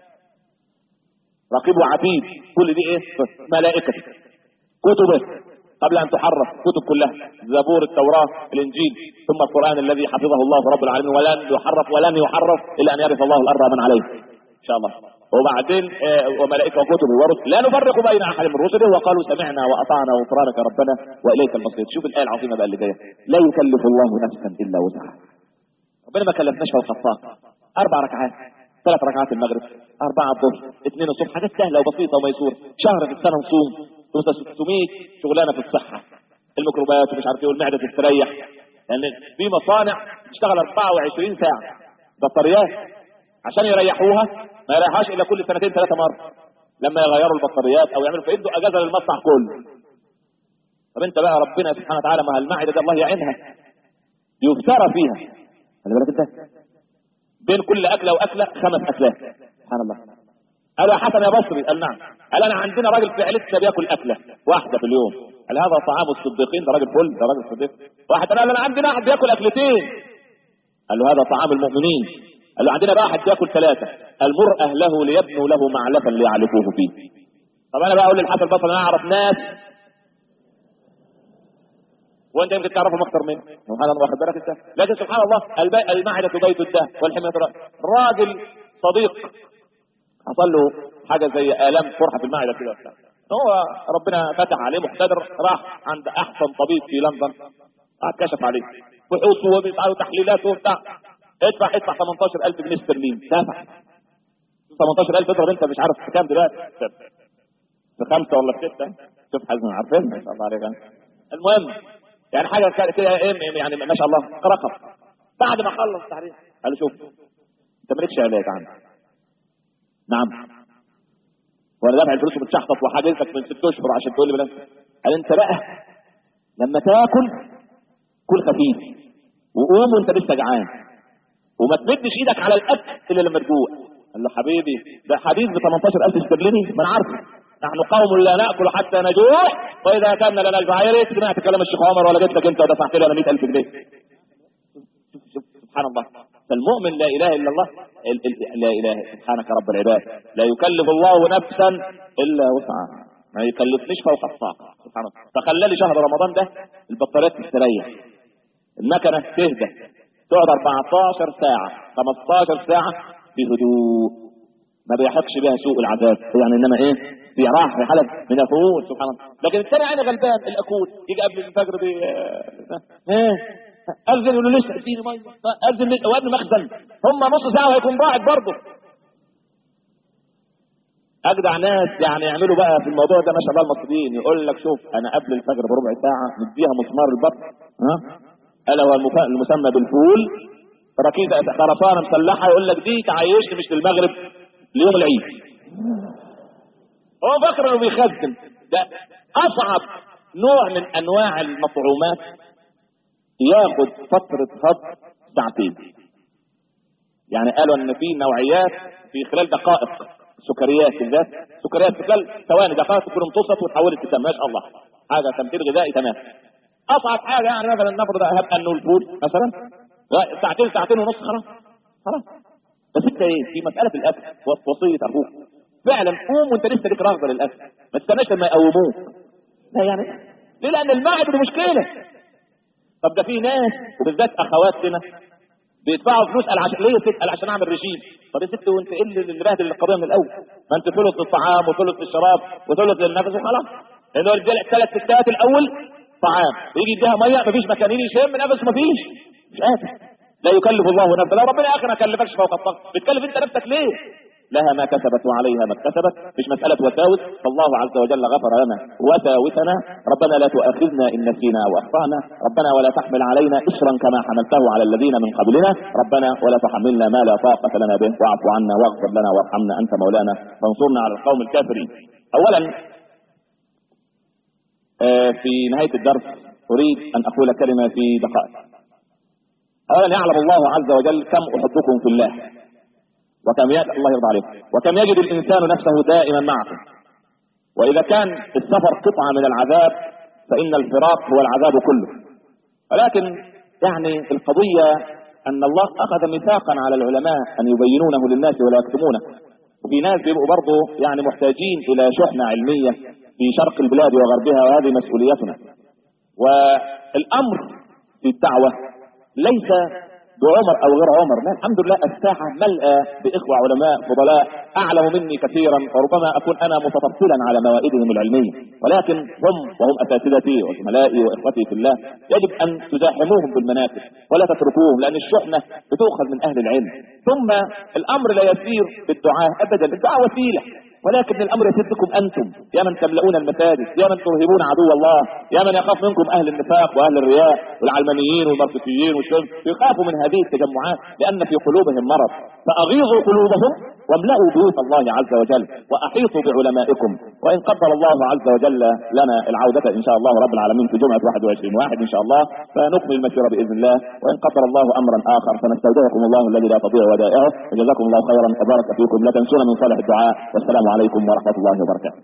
رقيب وعتيد. كل دي ايه؟ ملائكه. كتبه قبل ان تحرف، كتب كلها، زبور، التوراه، الانجيل، ثم القران الذي حفظه الله رب العالمين ولن يحرف الا ان يرث الله الارض من عليه ان شاء الله. وبعدين وملائكه وكتب ورسل لا نفرق بين احد من رسله وقالوا سمعنا واطعنا غفرانك ربنا واليك المصير. شوف الايه العظيمه بقى اللي جايه، لا يكلف الله نفسا الا وسعها. ربنا ما كلفناش فوق الطاقه. 4 ركعات، 3 ركعات المغرب، 4 الظهر، 2 الصبح، حاجات سهله وبسيطه وميسوره. شهر في السنه نصوم 600 شغلانه في الصحه، الميكروبات ومش عارف ايه، والمعده تستريح. لان يعني في مصانع تشتغل 24 ساعه بطاريات عشان يريحوها، ما يريحهاش الا كل 2 3 مرات لما يغيروا البطاريات او يعملوا، فيدوا اجازه للمصنع كله. طب انت بقى ربنا سبحانه وتعالى ما المعده دي الله يعينها يفترى فيها. خلي بالك انت بين كل اكله واكله 5 اكلات، سبحان الله. قال يا حسن يا بصري، قال نعم. قال انا عندنا راجل في عيلتنا بياكل اكله واحده في اليوم. قال هذا طعام الصديقين، ده راجل فل، ده راجل صديق. واحد قال انا عندنا واحد بياكل 2 أكلتين. قال له هذا طعام المؤمنين. قال له عندنا بقى واحد بياكل 3. قال مر اهله ليبنوا له معلفا ليعلفوه فيه. طب انا بقى اقول للحسن البصري انا اعرف ناس وانت يمكن تعرفهم اكثر مني، سبحان الله، واخد بالك انت؟ لكن سبحان الله المعده بيت الدهر والحميه راجل صديق حصل له حاجه زي الام قرحه في المعده كده وبتاع، هو ربنا فتح عليه مقتدر، راح عند احسن طبيب في لندن، قعد كشف عليه بحوث وبيسألوا تحليلات وبتاع. ادفع 18000 جنيه استرليني. دافع 18000 اضرب انت مش عارف كام دلوقتي، في 5 ولا في 6. شوف حزم عارفين ما شاء الله عليك. المهم يعني حاجه كده ايه يعني ما شاء الله رقم. بعد ما خلص التحليل قال له شوف انت مالكش علاج عندك. نعم وانا دافع الفلوس وبتشحطط وحاجزك من 6 اشهر عشان تقول لي بلاش. قال انت بقى لما تاكل كل خفيف وقوم وانت لسه جعان وما تمدش ايدك على الاكل الا لما تجوع. قال له حبيبي ده حديث ب 18000 استرليني ما انا عارفه، نحن قوم لا ناكل حتى نجوع واذا كان لنا نشبع. يا ريت سمعت كلام الشيخ عمر ولا جيت لك انت ودفعت لي انا 100000 جنيه. سبحان الله. فالمؤمن لا اله الا الله، لا اله سبحانك رب العباد، لا يكلف الله نفسا الا وسعها، ما يكلفنيش فوق الطاقه. سبحان الله. فخلى لي شهر رمضان ده البطاريات تستريح، المكنه تهدى، تقعد 14 ساعه 15 ساعه بهدوء ما بيحقش بها سوء العذاب يعني، انما ايه في راحه في حاله من الفروض. سبحان الله. لكن الثاني عينه غلبان الاكول يجي قبل الفجر اذن يقول له لسه اديني ميه، اذن وابن مخزن، هم نص ساعه وهيكون راعد برضه. اجدع ناس يعني يعملوا بقى في الموضوع ده ما شاء الله المصريين، يقول لك شوف انا قبل الفجر بربع ساعه نديها مسمار البطن، الا هو المسمى بالفول، ركيزه خرسانه مسلحه، يقول لك دي تعيشني مش للمغرب ليوم العيد. هو فاكر انه بيخزن. ده اصعب نوع من انواع المطعومات ياخد فتره هضم 2 ساعة. يعني قالوا ان في نوعيات في خلال دقائق، سكريات بالذات، سكريات في خلال ثواني دقائق تكون امتصت وتحولت لدم، ما شاء الله حاجه تمثيل غذائي تمام. اصعب حاجه يعني مثلا نفرض هب انه الفول مثلا 2 2.5 ونص خلاص. بس انت ايه في مساله الاكل وصيه اخوك فعلا قوم وانت لسه ليك رغبه للاكل، ما تستناش لما يقوموك. لا يعني ليه؟ لان المعده دي مشكله. طب ده في ناس وبالذات اخواتنا بيدفعوا فلوس ليه تسال عشان اعمل رجيم. طب يا ست وانت ايه اللي بهدل القضيه من الاول؟ ما انت ثلث للطعام وثلث للشراب وثلث للنفس وخلاص. لانه الرجال 3 ستات الاول طعام ويجي يديها ميه مفيش مكانين يشم نفس مفيش، مش قادر. لا يكلف الله نفسا، لو ربنا يا اخي ما كلفكش فوق الطاقه بتكلف انت نفسك ليه؟ لها ما كسبت وعليها ما اكتسبت، مش مسألة وساوس. فالله عز وجل غفر لنا وساوسنا. ربنا لا تؤاخذنا إن نسينا أو أخطأنا، ربنا ولا تحمل علينا إصرا كما حملته على الذين من قبلنا، ربنا ولا تحملنا ما لا طاقة لنا به، واعف عنا واغفر لنا وارحمنا أنت مولانا فانصرنا على القوم الكافرين. أولا في نهاية الدرس أريد أن أقول كلمة في دقائق. أولا يعلم الله عز وجل كم أحبكم في الله، وكم الله يرضى عليكم، وكم يجد الإنسان نفسه دائما معكم. وإذا كان السفر قطعة من العذاب فإن الفراق هو العذاب كله. ولكن يعني القضية أن الله أخذ ميثاقا على العلماء أن يبينونه للناس ولا يكتمونه. وفي ناس بيبقوا برضه يعني محتاجين إلى شحنة علمية في شرق البلاد وغربها، وهذه مسؤوليتنا. والأمر في الدعوة ليس بعمر أو غير عمر، لا، الحمد لله الساحة ملأة بإخوة علماء فضلاء أعلم مني كثيرا، وربما أكون أنا متطفلا على موائدهم العلمية، ولكن هم وهم أساتذتي وزملائي وإخوتي في الله يجب أن تزاحموهم بالمناكب ولا تتركوهم، لأن الشحنة بتؤخذ من أهل العلم. ثم الأمر لا يسير بالدعاء أبدا، الدعاء وسيلة، ولكن الأمر يسير بكم أنتم، يا من تملؤون المساجد، يا من ترهبون عدو الله، يا من يخاف منكم أهل النفاق وأهل الرياء والعلمانيين والماركسيين والشرك، يخافوا من هذه التجمعات لأن في قلوبهم مرض. فأغيظوا قلوبهم واملأوا بيوت الله عز وجل، وأحيطوا بعلمائكم. وإن قدر الله عز وجل لنا العودة إن شاء الله رب العالمين في جمعة 21/1 إن شاء الله فنكمل المسيرة بإذن الله. وإن قدر الله أمرا آخر فنستودعكم الله الذي لا تضيع ودائعه، وجزاكم الله خيرا وبارك فيكم. لا تنسونا من صالح الدعاء، والسلام عليكم ورحمة الله وبركاته.